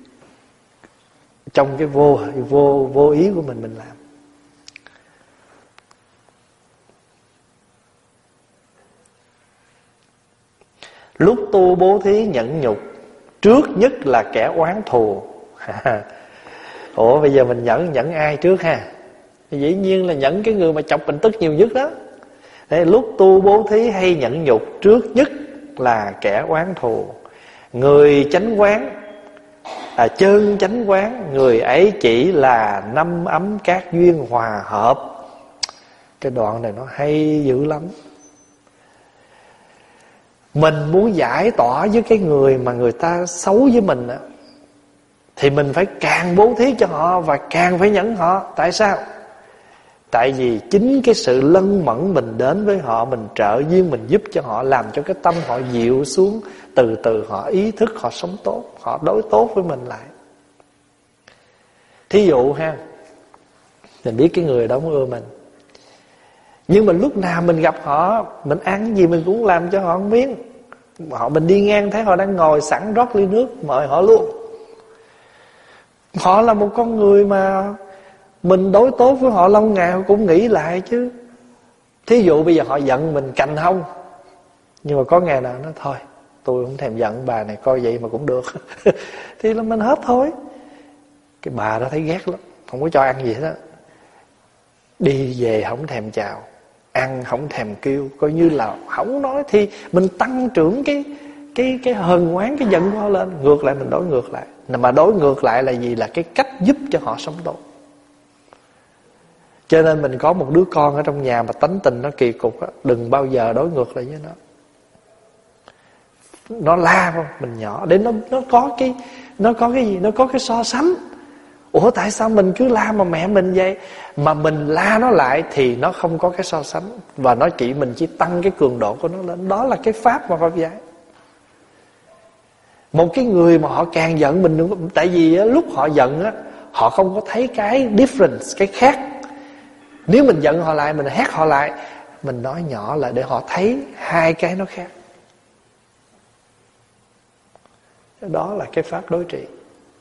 trong cái vô ý của mình làm. Lúc tu bố thí nhẫn nhục, trước nhất là kẻ oán thù. Ủa bây giờ mình nhẫn ai trước ha? Dĩ nhiên là nhẫn cái người mà chọc mình tức nhiều nhất đó. Để lúc tu bố thí hay nhẫn nhục, trước nhất là kẻ oán thù. Người chánh quán, chân chánh quán, người ấy chỉ là năm ấm các duyên hòa hợp. Cái đoạn này nó hay dữ lắm. Mình muốn giải tỏa với cái người mà người ta xấu với mình thì mình phải càng bố thí cho họ và càng phải nhẫn họ. Tại sao? Tại vì chính cái sự lân mẫn mình đến với họ, mình trợ duyên, mình giúp cho họ, làm cho cái tâm họ dịu xuống, từ từ họ ý thức, họ sống tốt, họ đối tốt với mình lại. Thí dụ ha, Mình biết cái người đó muốn ưa mình. Nhưng mà lúc nào mình gặp họ, mình ăn gì mình cũng làm cho họ một miếng. Mình đi ngang thấy họ đang ngồi sẵn rót ly nước, mời họ luôn. Họ là một con người mà mình đối tốt với họ lâu ngày, họ cũng nghĩ lại chứ. Thí dụ bây giờ họ giận mình cành hông, nhưng mà có ngày nào nó thôi, tôi không thèm giận bà này, coi vậy mà cũng được. Thì là mình hết thôi. Cái bà đó thấy ghét lắm, không có cho ăn gì hết á. Đi về không thèm chào, ăn không thèm kêu, coi như là không nói. Thì mình tăng trưởng cái hờn oán, cái giận của họ lên. Ngược lại mình đối ngược lại. Mà đối ngược lại là gì? Là cái cách giúp cho họ sống tốt. Cho nên mình có một đứa con ở trong nhà mà tánh tình nó kỳ cục á, đừng bao giờ đối ngược lại với nó. Nó la không? Mình nhỏ để nó có cái gì? Nó có cái so sánh. Ủa tại sao mình cứ la mà mẹ mình vậy? Mà mình la nó lại thì nó không có cái so sánh. Và mình chỉ tăng cái cường độ của nó lên. Đó là cái pháp mà Pháp dạy. Một cái người mà họ càng giận mình đừng. Tại vì á, lúc họ giận á, họ không có thấy cái difference, cái khác. Nếu mình giận họ lại, mình hét họ lại, mình nói nhỏ lại để họ thấy hai cái nó khác. Đó là cái pháp đối trị.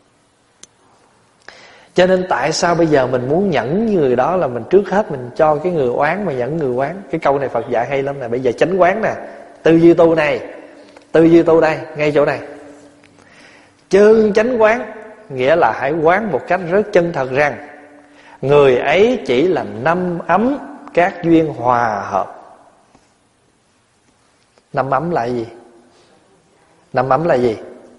Cho nên tại sao bây giờ mình muốn nhẫn như người đó, là mình trước hết mình cho cái người oán mà nhẫn người oán. Cái câu này Phật dạy hay lắm nè. Bây giờ chánh quán nè, tư duy tu này, tư duy tu đây, ngay chỗ này. Chân chánh quán nghĩa là hãy quán một cách rất chân thật rằng người ấy chỉ là năm ấm các duyên hòa hợp. Năm ấm là gì? Năm ấm là gì?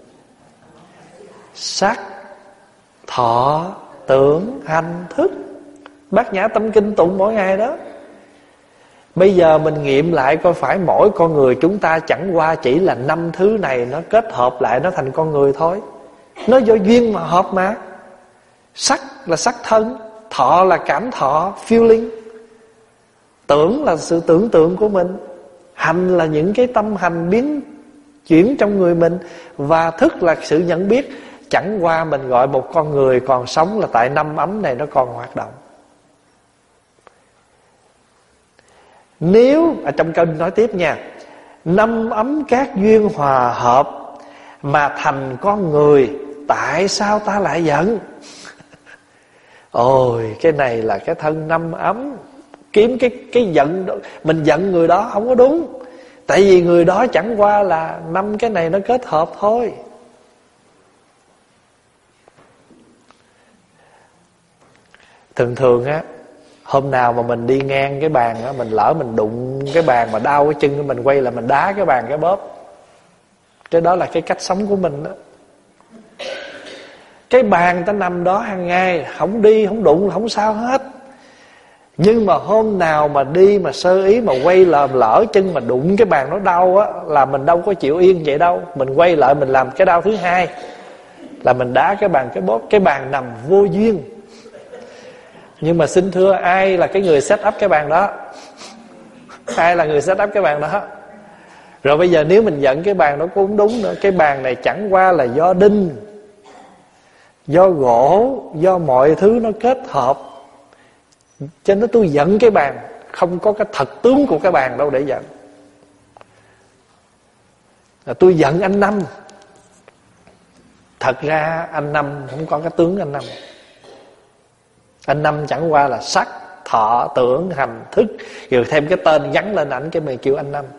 Sắc, thọ, tưởng, hành, thức. Bát Nhã Tâm Kinh tụng mỗi ngày đó. Bây giờ mình nghiệm lại coi phải mỗi con người chúng ta chẳng qua chỉ là 5 thứ này nó kết hợp lại nó thành con người thôi. Nó do duyên mà hợp mà. Sắc là sắc thân, thọ là cảm thọ, feeling, tưởng là sự tưởng tượng của mình, hành là những cái tâm hành biến chuyển trong người mình, và thức là sự nhận biết. Chẳng qua mình gọi một con người còn sống là tại 5 ấm này nó còn hoạt động. Nếu ở trong kinh nói tiếp nha, 5 ấm các duyên hòa hợp mà thành con người, tại sao ta lại giận? Ôi cái này là cái thân 5 ấm. Kiếm cái giận đó, mình giận người đó không có đúng. Tại vì người đó chẳng qua là 5 cái này nó kết hợp thôi. Thường á, hôm nào mà mình đi ngang cái bàn á, mình lỡ mình đụng cái bàn mà đau cái chân, mình quay lại mình đá cái bàn cái bóp. Cái đó là cái cách sống của mình đó. Cái bàn ta nằm đó hàng ngày, không đi không đụng không sao hết. Nhưng mà hôm nào mà đi mà sơ ý mà quay lại lỡ chân mà đụng cái bàn nó đau á, là mình đâu có chịu yên vậy đâu. Mình quay lại mình làm cái đau thứ hai, là mình đá cái bàn cái bóp. Cái bàn nằm vô duyên. Nhưng mà xin thưa, ai là cái người set up cái bàn đó? Ai là người set up cái bàn đó? Rồi bây giờ nếu mình giận cái bàn đó cũng không đúng nữa. Cái bàn này chẳng qua là do đinh, do gỗ, do mọi thứ nó kết hợp. Cho nên tôi giận cái bàn, không có cái thật tướng của cái bàn đâu để giận. Tôi giận anh Năm, thật ra anh Năm không có cái tướng anh Năm. Anh Năm chẳng qua là sắc, thọ, tưởng, hành, thức, rồi thêm cái tên gắn lên ảnh, cái mày kêu anh Năm.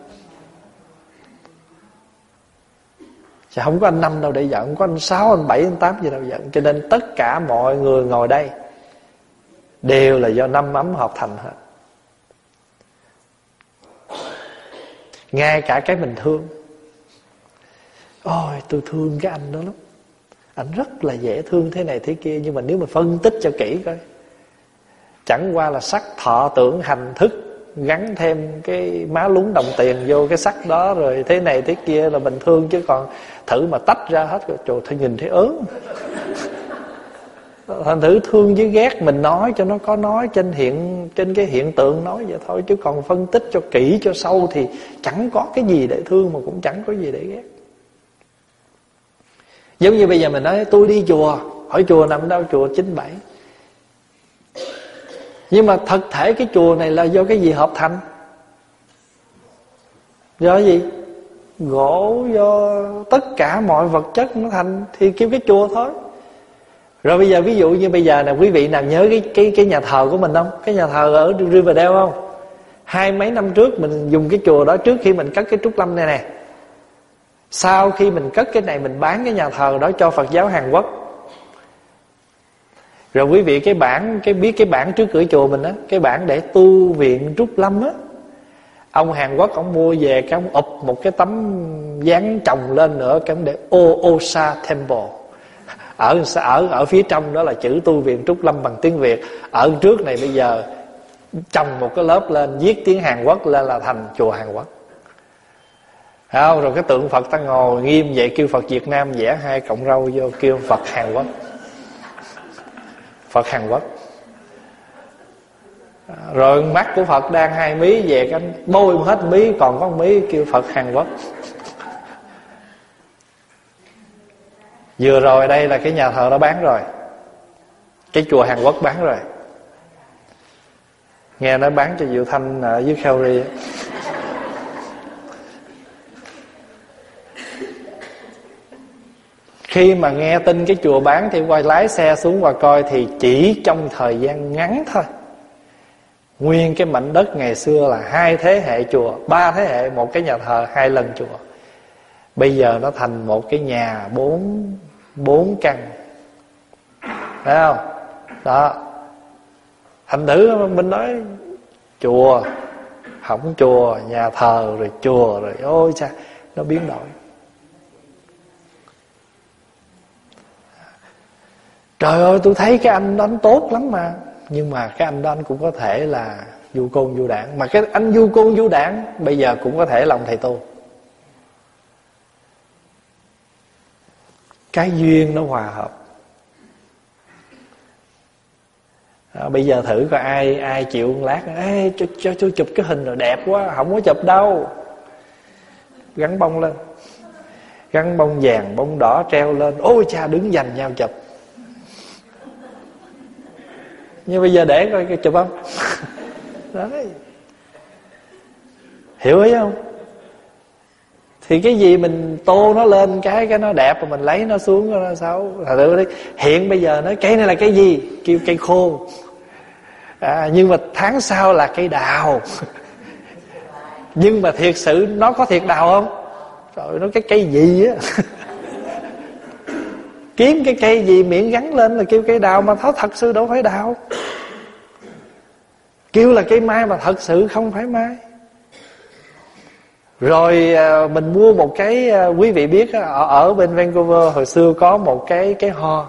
Chứ không có anh Năm đâu để giận. Không có anh 6, anh 7, anh 8 gì đâu giận. Cho nên tất cả mọi người ngồi đây đều là do 5 ấm hợp thành hết. Ngay cả cái mình thương. Ôi tôi thương cái anh đó lắm, anh rất là dễ thương thế này thế kia. Nhưng mà nếu mà phân tích cho kỹ coi, chẳng qua là sắc, thọ, tưởng, hành, thức, gắn thêm cái má lún đồng tiền vô cái sắc đó, rồi thế này thế kia là mình thương. Chứ còn thử mà tách ra hết rồi, trời thấy nhìn thấy ớn. Thành thử thương với ghét mình nói cho nó có nói trên cái hiện tượng nói vậy thôi. Chứ còn phân tích cho kỹ cho sâu thì chẳng có cái gì để thương, mà cũng chẳng có gì để ghét. Giống như bây giờ mình nói tôi đi chùa, hỏi chùa nằm đâu? Chùa 97. Nhưng mà thực thể cái chùa này là do cái gì hợp thành? Do gì? Gỗ, do tất cả mọi vật chất nó thành thì kêu cái chùa thôi. Rồi bây giờ ví dụ như bây giờ nè, quý vị nào nhớ cái nhà thờ của mình không? Cái nhà thờ ở Riverdale không? 20 mấy năm trước mình dùng cái chùa đó trước khi mình cất cái Trúc Lâm này nè. Sau khi mình cất cái này, mình bán cái nhà thờ đó cho Phật giáo Hàn Quốc. Rồi quý vị biết cái bảng trước cửa chùa mình á, cái bảng để tu viện Trúc Lâm á, ông Hàn Quốc ông mua về cái ông ụp một cái tấm dán chồng lên nữa, cái ông để Osa Temple. Ở phía trong đó là chữ tu viện Trúc Lâm bằng tiếng Việt. Ở trước này bây giờ chồng một cái lớp lên, viết tiếng Hàn Quốc lên là thành chùa Hàn Quốc. Không? Rồi cái tượng Phật ta ngồi nghiêm vậy, kêu Phật Việt Nam vẽ 2 cọng râu vô, kêu Phật Hàn Quốc. Phật Hàn Quốc. Rồi mắt của Phật đang 2 mí, về cái bôi hết mí, còn có 1 mí kêu Phật Hàn Quốc. Vừa rồi đây là cái nhà thờ đó bán rồi, cái chùa Hàn Quốc bán rồi. Nghe nói bán cho Diệu Thanh ở dưới Khao-ri. Khi mà nghe tin cái chùa bán thì quay lái xe xuống qua coi, thì chỉ trong thời gian ngắn thôi, nguyên cái mảnh đất ngày xưa là 2 thế hệ chùa, 3 thế hệ một cái nhà thờ, 2 lần chùa, bây giờ nó thành một cái nhà 4 căn. Thấy không? Đó. Thành thử mình nói chùa, không chùa, nhà thờ, rồi chùa, rồi ôi cha, nó biến đổi. Trời ơi, tôi thấy cái anh đó anh tốt lắm mà. Nhưng mà cái anh đó anh cũng có thể là du côn du đảng. Mà cái anh du côn du đảng bây giờ cũng có thể là ông thầy tu. Cái duyên nó hòa hợp. Bây giờ thử coi ai chịu một lát, ê, cho tôi chụp cái hình rồi đẹp quá. Không có chụp đâu. Gắn bông lên, gắn bông vàng, bông đỏ treo lên. Ôi cha, đứng giành nhau chụp. Nhưng bây giờ để coi chụp không? Đấy. Hiểu ý không? Thì cái gì mình tô nó lên cái nó đẹp, rồi mình lấy nó xuống nó xấu. Hiện bây giờ nói cây này là cái gì? Kêu cây khô. Nhưng mà tháng sau là cây đào. Nhưng mà thiệt sự nó có thiệt đào không? Trời, nó cái cây gì á. Kiếm cái cây gì miễn gắn lên là kêu cây đào, mà nó thật sự đâu phải đào. Kêu là cây mai mà thật sự không phải mai. Rồi mình mua một cái, quý vị biết ở bên Vancouver hồi xưa có một cái ho,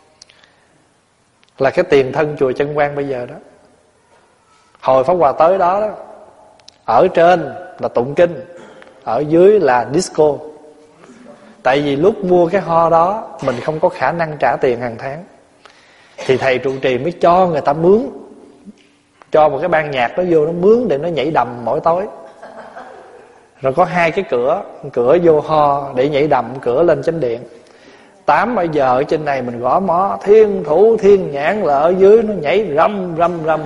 là cái tiền thân chùa Chân Quang bây giờ đó. Hồi Pháp Hòa tới đó đó, ở trên là tụng kinh, ở dưới là disco. Tại vì lúc mua cái ho đó mình không có khả năng trả tiền hàng tháng, thì thầy trụ trì mới cho người ta mướn, cho một cái ban nhạc đó vô, nó mướn để nó nhảy đầm mỗi tối. Rồi có 2 cái cửa vô ho để nhảy đầm, cửa lên chánh điện. 8 bây giờ ở trên này mình gõ mõ thiên thủ thiên nhãn, là ở dưới nó nhảy râm râm râm.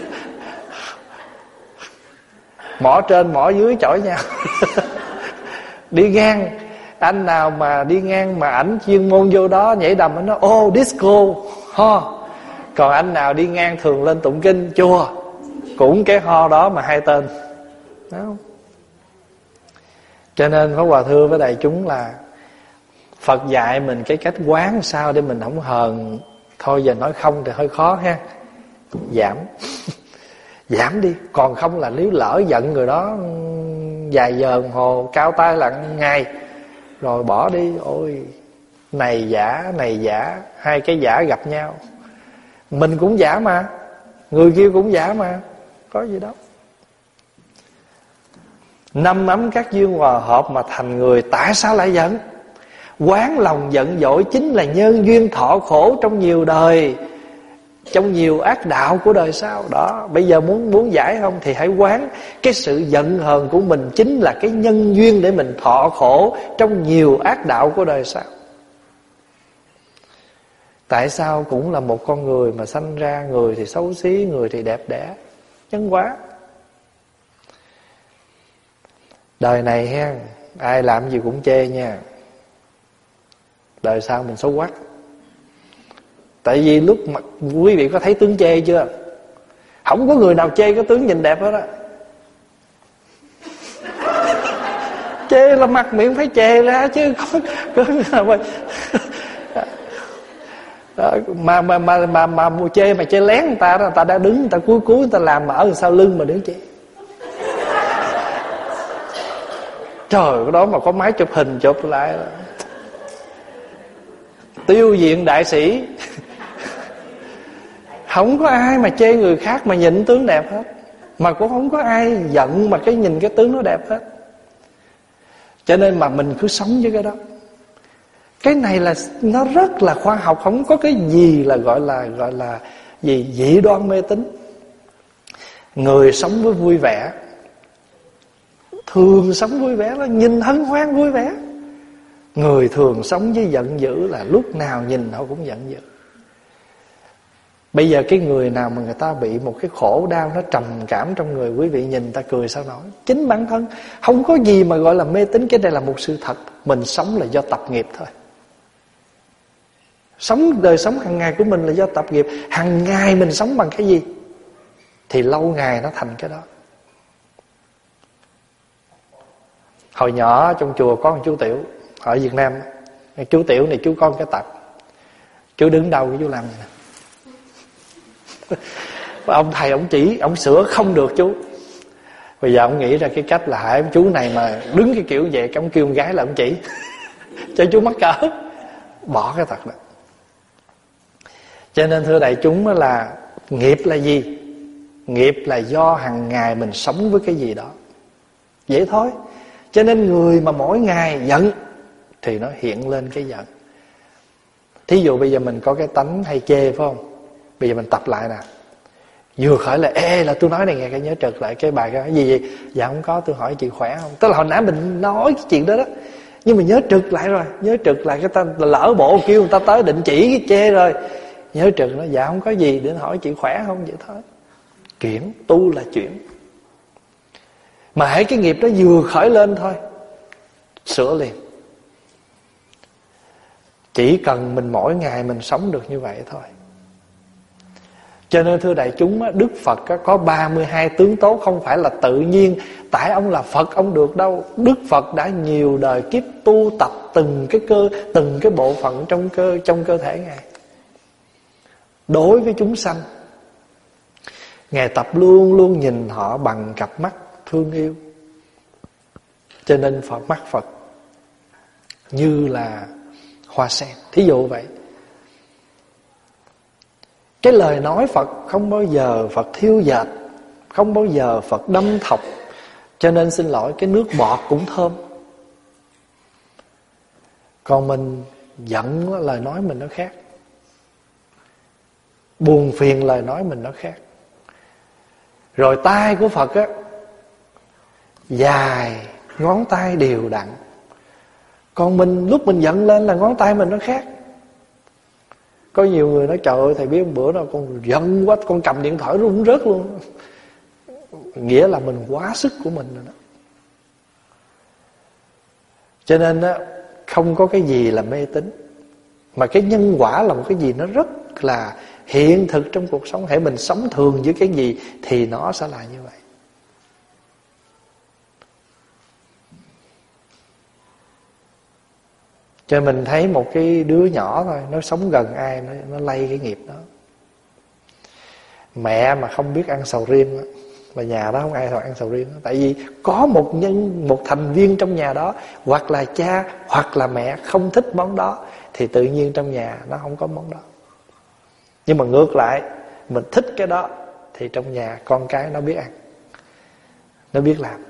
Mõ trên mõ dưới chọi nhau. Đi ngang, anh nào mà đi ngang mà ảnh chuyên môn vô đó nhảy đầm, nó nói disco ho. Còn anh nào đi ngang thường lên tụng kinh chùa, cũng cái ho đó mà 2 tên. Đúng không? Cho nên Pháp Hòa thưa với đại chúng là Phật dạy mình cái cách quán sao để mình không hờn. Thôi giờ nói không thì hơi khó ha. Giảm. Giảm đi. Còn không là nếu lỡ giận người đó vài giờ đồng hồ, cao tay lặng ngày, rồi bỏ đi. Ôi, này giả, 2 cái giả gặp nhau. Mình cũng giả mà, người kia cũng giả mà, có gì đâu. 5 ấm các duyên hòa hợp mà thành người, tại sao lại giận? Quán lòng giận dỗi chính là nhân duyên thọ khổ trong nhiều đời, trong nhiều ác đạo của đời sau. Đó, bây giờ muốn giải không thì hãy quán cái sự giận hờn của mình chính là cái nhân duyên để mình thọ khổ trong nhiều ác đạo của đời sau. Tại sao cũng là một con người mà sanh ra, người thì xấu xí, người thì đẹp đẽ? Nhân quả. Đời này ha, ai làm gì cũng chê nha. Đời sau mình xấu quắc. Tại vì lúc mà quý vị có thấy tướng chê chưa? Không có người nào chê cái tướng nhìn đẹp hết á. Chê là mặt miệng phải chê ra chứ có mà chê mà chê lén người ta đó, người ta đã đứng, người ta cúi người ta làm mà ở sau lưng mà đứng chê. Trời, cái đó mà có máy chụp hình chụp lại tiêu diện đại sĩ. Không có ai mà chê người khác mà nhìn tướng đẹp hết, mà cũng không có ai giận mà nhìn cái tướng nó đẹp hết. Cho nên mà mình cứ sống với cái đó. Cái này là nó rất là khoa học, không có cái gì là gọi là gì dị đoan mê tín. Người sống với vui vẻ, thường sống vui vẻ là nhìn hân hoan vui vẻ. Người thường sống với giận dữ là lúc nào nhìn họ cũng giận dữ. Bây giờ cái người nào mà người ta bị một cái khổ đau nó trầm cảm trong người, quý vị nhìn ta cười sao nổi. Chính bản thân không có gì mà gọi là mê tín. Cái này là một sự thật. Mình sống là do tập nghiệp thôi. Đời sống hàng ngày của mình là do tập nghiệp. Hàng ngày mình sống bằng cái gì thì lâu ngày nó thành cái đó. Hồi nhỏ trong chùa có một chú Tiểu ở Việt Nam. Chú Tiểu này chú có một cái tật. Chú đứng đâu cái chú làm vậy nè. Ông thầy ông chỉ, ông sửa không được chú. Bây giờ ông nghĩ ra cái cách là hãy chú này mà đứng cái kiểu vậy, ông kêu con gái là ông chỉ cho chú mắc cỡ, bỏ cái tật đó. Cho nên thưa đại chúng là nghiệp là gì? Nghiệp là do hàng ngày mình sống với cái gì đó. Vậy thôi. Cho nên người mà mỗi ngày giận thì nó hiện lên cái giận. Thí dụ bây giờ mình có cái tánh hay chê phải không? Bây giờ mình tập lại nè. Vừa khởi là là tôi nói này nghe, cái nhớ trật lại cái bài cái gì vậy? Dạ không có, tôi hỏi chị khỏe không? Tức là hồi nãy mình nói cái chuyện đó đó, nhưng mà nhớ trật lại rồi. Nhớ trật lại cái ta lỡ bộ kêu người ta tới định chỉ cái chê rồi. Nhớ trật nó dạ không có gì, để hỏi chị khỏe không, vậy thôi. Chuyển, tu là chuyển. Mà hãy cái nghiệp đó vừa khởi lên thôi, sửa liền. Chỉ cần mình mỗi ngày mình sống được như vậy thôi. Cho nên thưa đại chúng, Đức Phật có 32 tướng tốt, không phải là tự nhiên tại ông là Phật ông được đâu. Đức Phật đã nhiều đời kiếp tu tập từng cái bộ phận trong cơ thể Ngài. Đối với chúng sanh, Ngài tập luôn luôn nhìn họ bằng cặp mắt thương yêu. Cho nên mắt Phật như là hoa sen. Thí dụ vậy. Cái lời nói Phật không bao giờ Phật thiêu dệt, không bao giờ Phật đâm thọc. Cho nên xin lỗi, cái nước bọt cũng thơm. Còn mình giận, lời nói mình nó khác. Buồn phiền, lời nói mình nó khác. Rồi tay của Phật á, dài, ngón tay đều đặn. Còn mình lúc mình giận lên là ngón tay mình nó khác. Có nhiều người nói trời ơi thầy biết bữa nào con giận quá, con cầm điện thoại rung rớt luôn. Nghĩa là mình quá sức của mình rồi đó. Cho nên á, không có cái gì là mê tín. Mà cái nhân quả là một cái gì nó rất là hiện thực trong cuộc sống. Hãy mình sống thường với cái gì thì nó sẽ là như vậy. Cho mình thấy một cái đứa nhỏ thôi, nó sống gần ai nó lây cái nghiệp đó. Mẹ mà không biết ăn sầu riêng đó, là nhà đó không ai ăn sầu riêng đó. Tại vì có một thành viên trong nhà đó, hoặc là cha hoặc là mẹ không thích món đó, thì tự nhiên trong nhà nó không có món đó. Nhưng mà ngược lại, mình thích cái đó thì trong nhà con cái nó biết ăn, nó biết làm.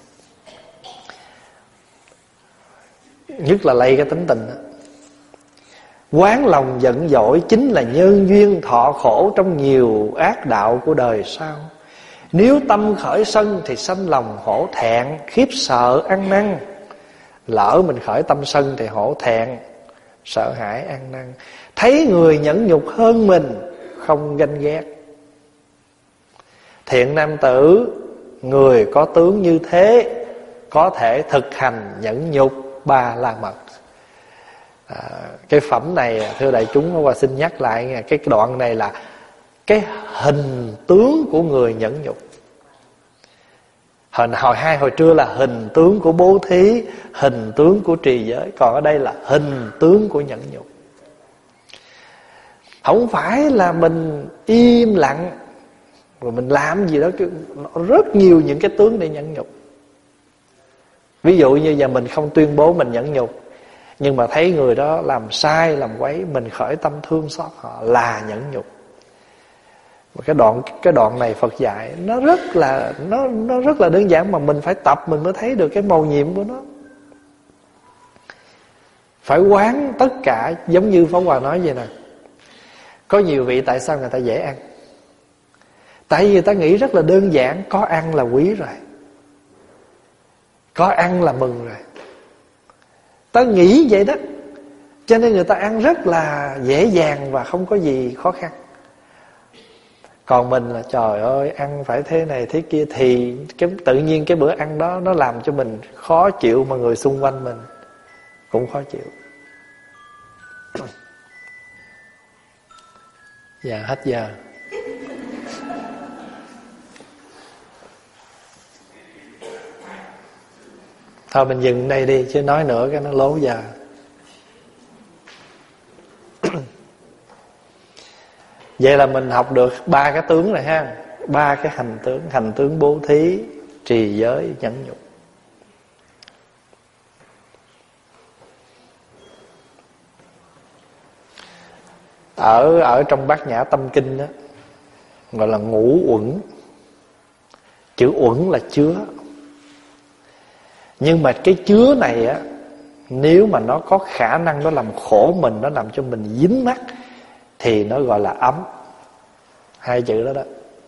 Nhất là lây cái tính tình đó. Quán lòng giận dỗi chính là nhân duyên thọ khổ trong nhiều ác đạo của đời sau. Nếu tâm khởi sân thì sanh lòng hổ thẹn, khiếp sợ ăn năn. Lỡ mình khởi tâm sân thì hổ thẹn, sợ hãi ăn năn. Thấy người nhẫn nhục hơn mình, không ganh ghét. Thiện nam tử, người có tướng như thế, có thể thực hành nhẫn nhục ba la mật. Cái phẩm này thưa đại chúng, Hòa xin nhắc lại nha, cái đoạn này là cái hình tướng của người nhẫn nhục. Hồi trưa là hình tướng của bố thí, hình tướng của trì giới, còn ở đây là hình tướng của nhẫn nhục. Không phải là mình im lặng rồi mình làm gì đó, rất nhiều những cái tướng để nhẫn nhục. Ví dụ như giờ mình không tuyên bố mình nhẫn nhục, nhưng mà thấy người đó làm sai, làm quấy, mình khởi tâm thương xót họ là nhẫn nhục. Và cái đoạn này Phật dạy nó rất là đơn giản, mà mình phải tập mình mới thấy được cái mầu nhiệm của nó. Phải quán tất cả, giống như Pháp Hòa nói vậy nè. Có nhiều vị tại sao người ta dễ ăn? Tại vì người ta nghĩ rất là đơn giản, có ăn là quý rồi, có ăn là mừng rồi. Ta nghĩ vậy đó, cho nên người ta ăn rất là dễ dàng và không có gì khó khăn. Còn mình là trời ơi, ăn phải thế này thế kia, thì tự nhiên cái bữa ăn đó nó làm cho mình khó chịu, mà người xung quanh mình cũng khó chịu. Dạ hết giờ. Thôi mình dừng đây đi, chứ nói nữa cái nó lố giờ. Vậy là mình học được 3 cái tướng rồi ha. 3 cái hành tướng. Hành tướng bố thí, trì giới, nhẫn nhục. Ở trong Bát Nhã Tâm Kinh đó, gọi là ngũ uẩn. Chữ uẩn là chứa. Nhưng mà cái chứa này á, nếu mà nó có khả năng nó làm khổ mình, nó làm cho mình dính mắc, thì nó gọi là ấm. 2 chữ đó đó.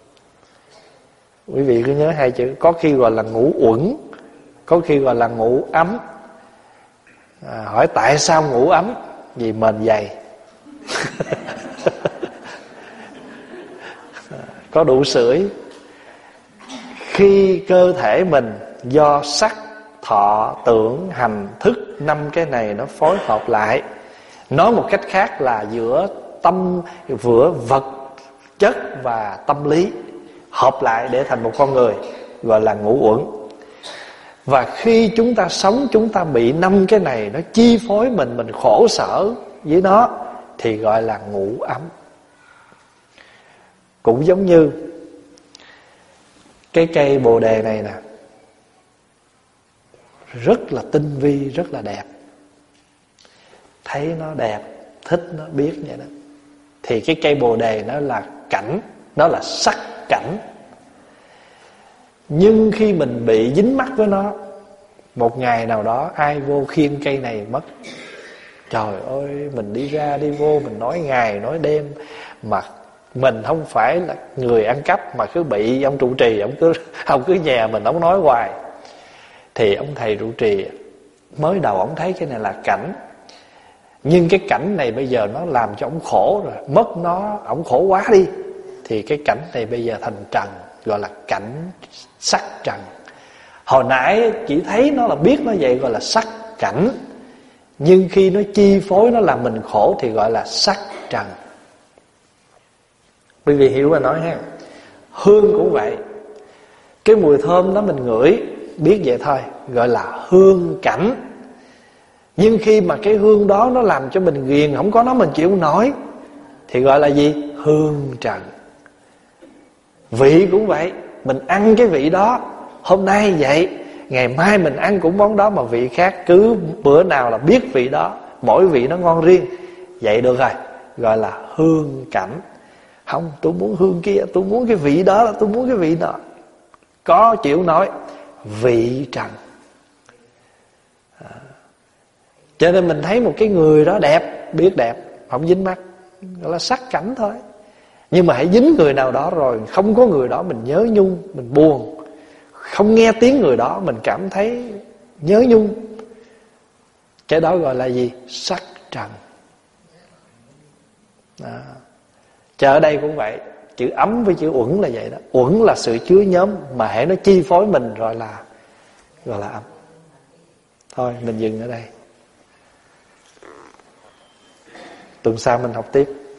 Quý vị cứ nhớ 2 chữ. Có khi gọi là ngũ uẩn, có khi gọi là ngũ ấm. Hỏi tại sao ngũ ấm? Vì mền dày. Có đủ sưởi. Khi cơ thể mình do sắc, thọ, tưởng, hành, thức, 5 cái này nó phối hợp lại. Nói một cách khác là giữa vật chất và tâm lý hợp lại để thành một con người, gọi là ngũ uẩn. Và khi chúng ta sống, chúng ta bị 5 cái này nó chi phối mình khổ sở với nó, thì gọi là ngũ ấm. Cũng giống như cái cây bồ đề này nè, rất là tinh vi, rất là đẹp. Thấy nó đẹp, thích nó, biết vậy đó. Thì cái cây bồ đề nó là cảnh, nó là sắc cảnh. Nhưng khi mình bị dính mắc với nó, một ngày nào đó ai vô khiêng cây này mất. Trời ơi, mình đi ra đi vô, mình nói ngày nói đêm, mà mình không phải là người ăn cắp, mà cứ bị ông trụ trì, ông cứ nhà mình, ông nói hoài. Thì ông thầy trụ trì mới đầu ông thấy cái này là cảnh, nhưng cái cảnh này bây giờ nó làm cho ông khổ rồi, mất nó, ông khổ quá đi. Thì cái cảnh này bây giờ thành trần, gọi là cảnh sắc trần. Hồi nãy chỉ thấy nó là biết nó vậy, gọi là sắc cảnh. Nhưng khi nó chi phối, nó làm mình khổ, thì gọi là sắc trần. Quý vị hiểu mà nói ha. Hương cũng vậy. Cái mùi thơm đó mình ngửi, biết vậy thôi, gọi là hương cảnh. Nhưng khi mà cái hương đó nó làm cho mình ghiền, không có nó mình chịu nổi, thì gọi là gì? Hương trần. Vị cũng vậy. Mình ăn cái vị đó, hôm nay vậy, ngày mai mình ăn cũng món đó mà vị khác, cứ bữa nào là biết vị đó, mỗi vị nó ngon riêng. Vậy được rồi, gọi là hương cảnh. Không, tôi muốn hương kia, tôi muốn cái vị đó, tôi muốn cái vị đó. Có chịu nói, vị trần. Cho nên mình thấy một cái người đó đẹp, biết đẹp, không dính mắt, gọi là sắc cảnh thôi. Nhưng mà hãy dính người nào đó rồi, không có người đó mình nhớ nhung, mình buồn. Không nghe tiếng người đó mình cảm thấy nhớ nhung. Cái đó gọi là gì? Sắc trần. đó. Chợ ở đây cũng vậy, chữ ấm với chữ uẩn là vậy đó. Uẩn là sự chứa nhóm, mà hễ nó chi phối mình gọi là ấm. Thôi mình dừng ở đây, tuần sau mình học tiếp.